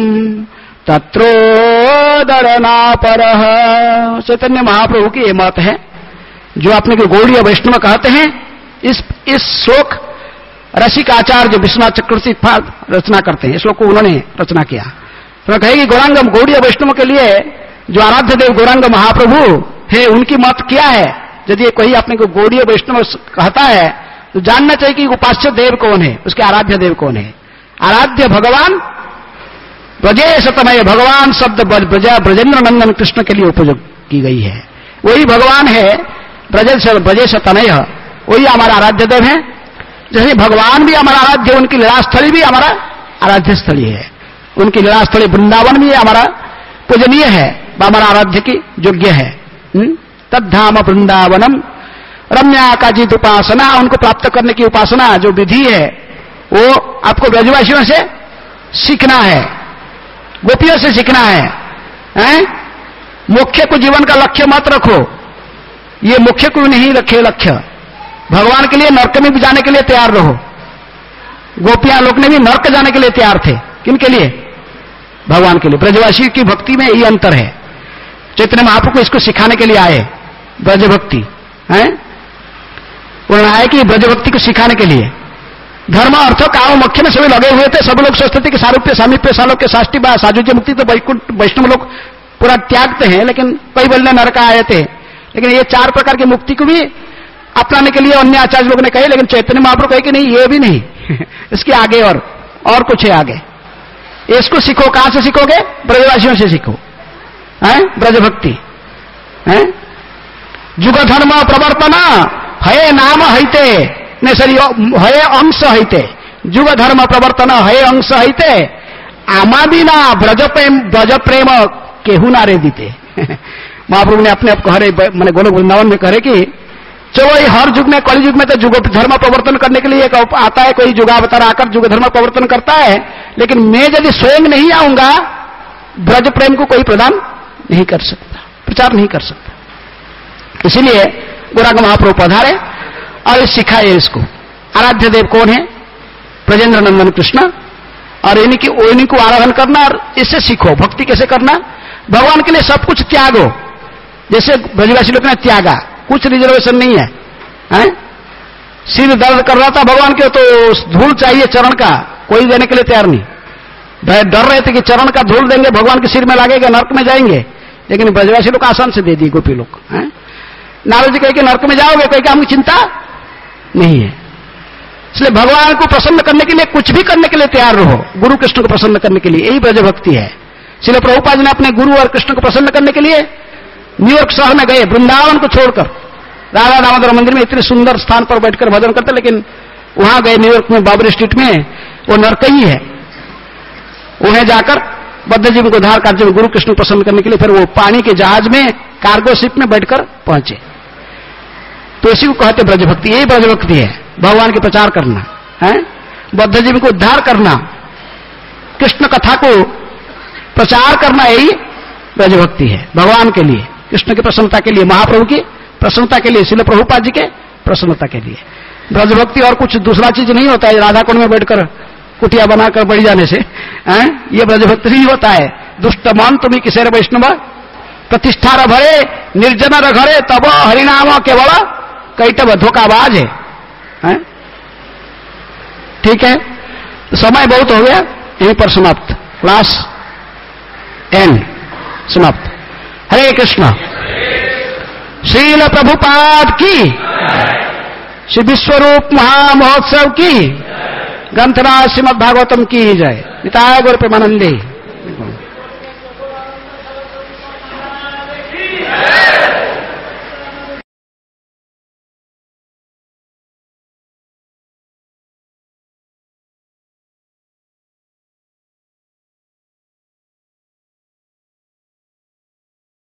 तत्रोदरना परः। चैतन्य महाप्रभु की ये मत है जो अपने को गौड़ीय वैष्णव कहते हैं। इस इस श्लोक रसिकाचार्य विश्वनाथ चक्रवर्ती रचना करते हैं। इस श्लोक को उन्होंने रचना किया। तो कहे कि गौरांग गौड़ीय वैष्णव के लिए जो आराध्य देव गौरांग महाप्रभु है उनकी मत क्या है। यदि कोई अपने को गौड़ीय वैष्णव कहता है तो जानना चाहिए कि उपास्य देव कौन है, उसके आराध्य देव कौन है। आराध्य भगवान ब्रजेश तनय, भगवान शब्द ब्रजेंद्र नंदन कृष्ण के लिए उपयोग की गई है। वही भगवान है ब्रजेश तनय, वही हमारा आराध्य देव है। जैसे भगवान भी हमारा आराध्य, उनकी लीलास्थली भी हमारा आराध्य स्थली है। उनकी लीलास्थली वृंदावन भी हमारा पूजनीय है, हमारा आराध्य की योग्य है। तद्धाम वृंदावनम रम्या काजित उपासना, उनको प्राप्त करने की उपासना जो विधि है वो आपको ब्रजवासियों से सीखना है, गोपियों से सीखना है, हैं? मुख्य को जीवन का लक्ष्य मत रखो, ये मुख्य को नहीं रखे लक्ष्य। भगवान के लिए नरक में भी जाने के लिए तैयार रहो। गोपियां लोग ने भी नरक जाने के लिए तैयार थे, किनके लिए? भगवान के लिए। ब्रजवासी की भक्ति में यही अंतर है। चैतन्य महाप्रभु को इसको सिखाने के लिए आए, ब्रज भक्ति है। उन्होंने आए कि ब्रज भक्ति को सिखाने के लिए। धर्म अर्थ काम मुख्य में सभी लगे हुए थे। सब लोग सोचते थे कि सारूप्य सामीप्य सालोक्य साष्टी बा साजुज्य मुक्ति तो वैकुंठ वैष्णव लोग पूरा त्यागते हैं, लेकिन कई बोलने नरक आए थे। लेकिन ये चार प्रकार की मुक्ति को भी अपनाने के लिए अन्य आचार्य लोगों ने कहे, लेकिन चैतन्य महाप्रभु कहे कि नहीं, ये भी नहीं इसके आगे और और कुछ है आगे। इसको सीखो। कहां से सीखोगे? ब्रजवासियों से सीखो, हैं? ब्रज भक्ति है। जुग धर्म प्रवर्तना हये नाम हईते ने सरी हये अंश हईते। जुग धर्म प्रवर्तन हये अंश हईते आमादीना ब्रज प्रेम ब्रज प्रेम केहू ना रे दीते। महाप्रभु ने अपने आप को हरे मैंने गोलोक वृंदावन में कहे कि चलो ये हर युग में, कलि युग में तो जुग धर्म प्रवर्तन करने के लिए एक आता है, कोई जुगावतार आकर जुग धर्म प्रवर्तन करता है, लेकिन मैं यदि स्वयं नहीं आऊंगा ब्रज प्रेम को कोई प्रदान नहीं कर सकता, प्रचार नहीं कर सकता। इसीलिए गौरांग महाप्रभु पधारे और इस सिखाए इसको। आराध्य देव कौन है? ब्रजेंद्र नंदन कृष्ण। और इन्हीं की इन्हीं को आराधन करना और इससे सीखो भक्ति कैसे करना। भगवान के लिए सब कुछ त्यागो, जैसे ब्रजवासी लोग ने त्यागा, कुछ रिजर्वेशन नहीं है, हैं? सिर दर्द कर रहा था भगवान के, तो धूल चाहिए चरण का, कोई देने के लिए तैयार नहीं। डर रहे थे कि चरण का धूल देंगे भगवान के सिर में लगेगा, नरक में जाएंगे। लेकिन ब्रजवासी लोग आसान से दे दी गोपी लोग। नारद जी कहे कि नरक में जाओगे, कहे कि हमको चिंता नहीं है। इसलिए भगवान को प्रसन्न करने के लिए कुछ भी करने के लिए तैयार रहो, गुरु कृष्ण को प्रसन्न करने के लिए। यही ब्रज भक्ति है। इसलिए प्रभुपाद ने अपने गुरु और कृष्ण को प्रसन्न करने के लिए न्यूयॉर्क शहर में गए, वृंदावन को छोड़कर। राधा दामोदर मंदिर में इतने सुंदर स्थान पर बैठकर भजन करते, लेकिन वहां गए न्यूयॉर्क में बाबरी स्ट्रीट में, वो नरक ही है। उन्हें जाकर बद्धजीव को उद्धार कार्य में गुरु कृष्ण को प्रसन्न करने के लिए फिर वो पानी के जहाज में कार्गो शिप में बैठकर पहुंचे। तो इसी को कहते ब्रज भक्ति। यही ब्रज भक्ति है, भगवान के प्रचार करना है, बद्धजीव को उद्धार करना, कृष्ण कथा को प्रचार करना, यही ब्रज भक्ति है। भगवान के लिए, कृष्ण की प्रसन्नता के लिए, महाप्रभु की प्रसन्नता के लिए, श्रील प्रभुपाद जी के प्रसन्नता के लिए। ब्रज भक्ति और कुछ दूसरा चीज नहीं होता है, राधा कुंड में बैठकर कुटिया बनाकर बढ़ जाने से हैं? ये ब्रज भक्ति नहीं होता है। दुष्ट मन तुम्हें किसेर वैष्णव प्रतिष्ठा र भरे निर्जन र घरे तब हरिनाम केवल कैटब धोखाबाज है, हैं? ठीक है, तो समय बहुत हो गया, यहीं पर समाप्त। क्लास एंड समाप्त। हरे कृष्ण। श्रील प्रभुपाद की, श्री विश्वरूप महामहोत्सव की, ग्रंथराज श्रीमद् भागवतम की जय। निताय गौर प्रेमानंदे।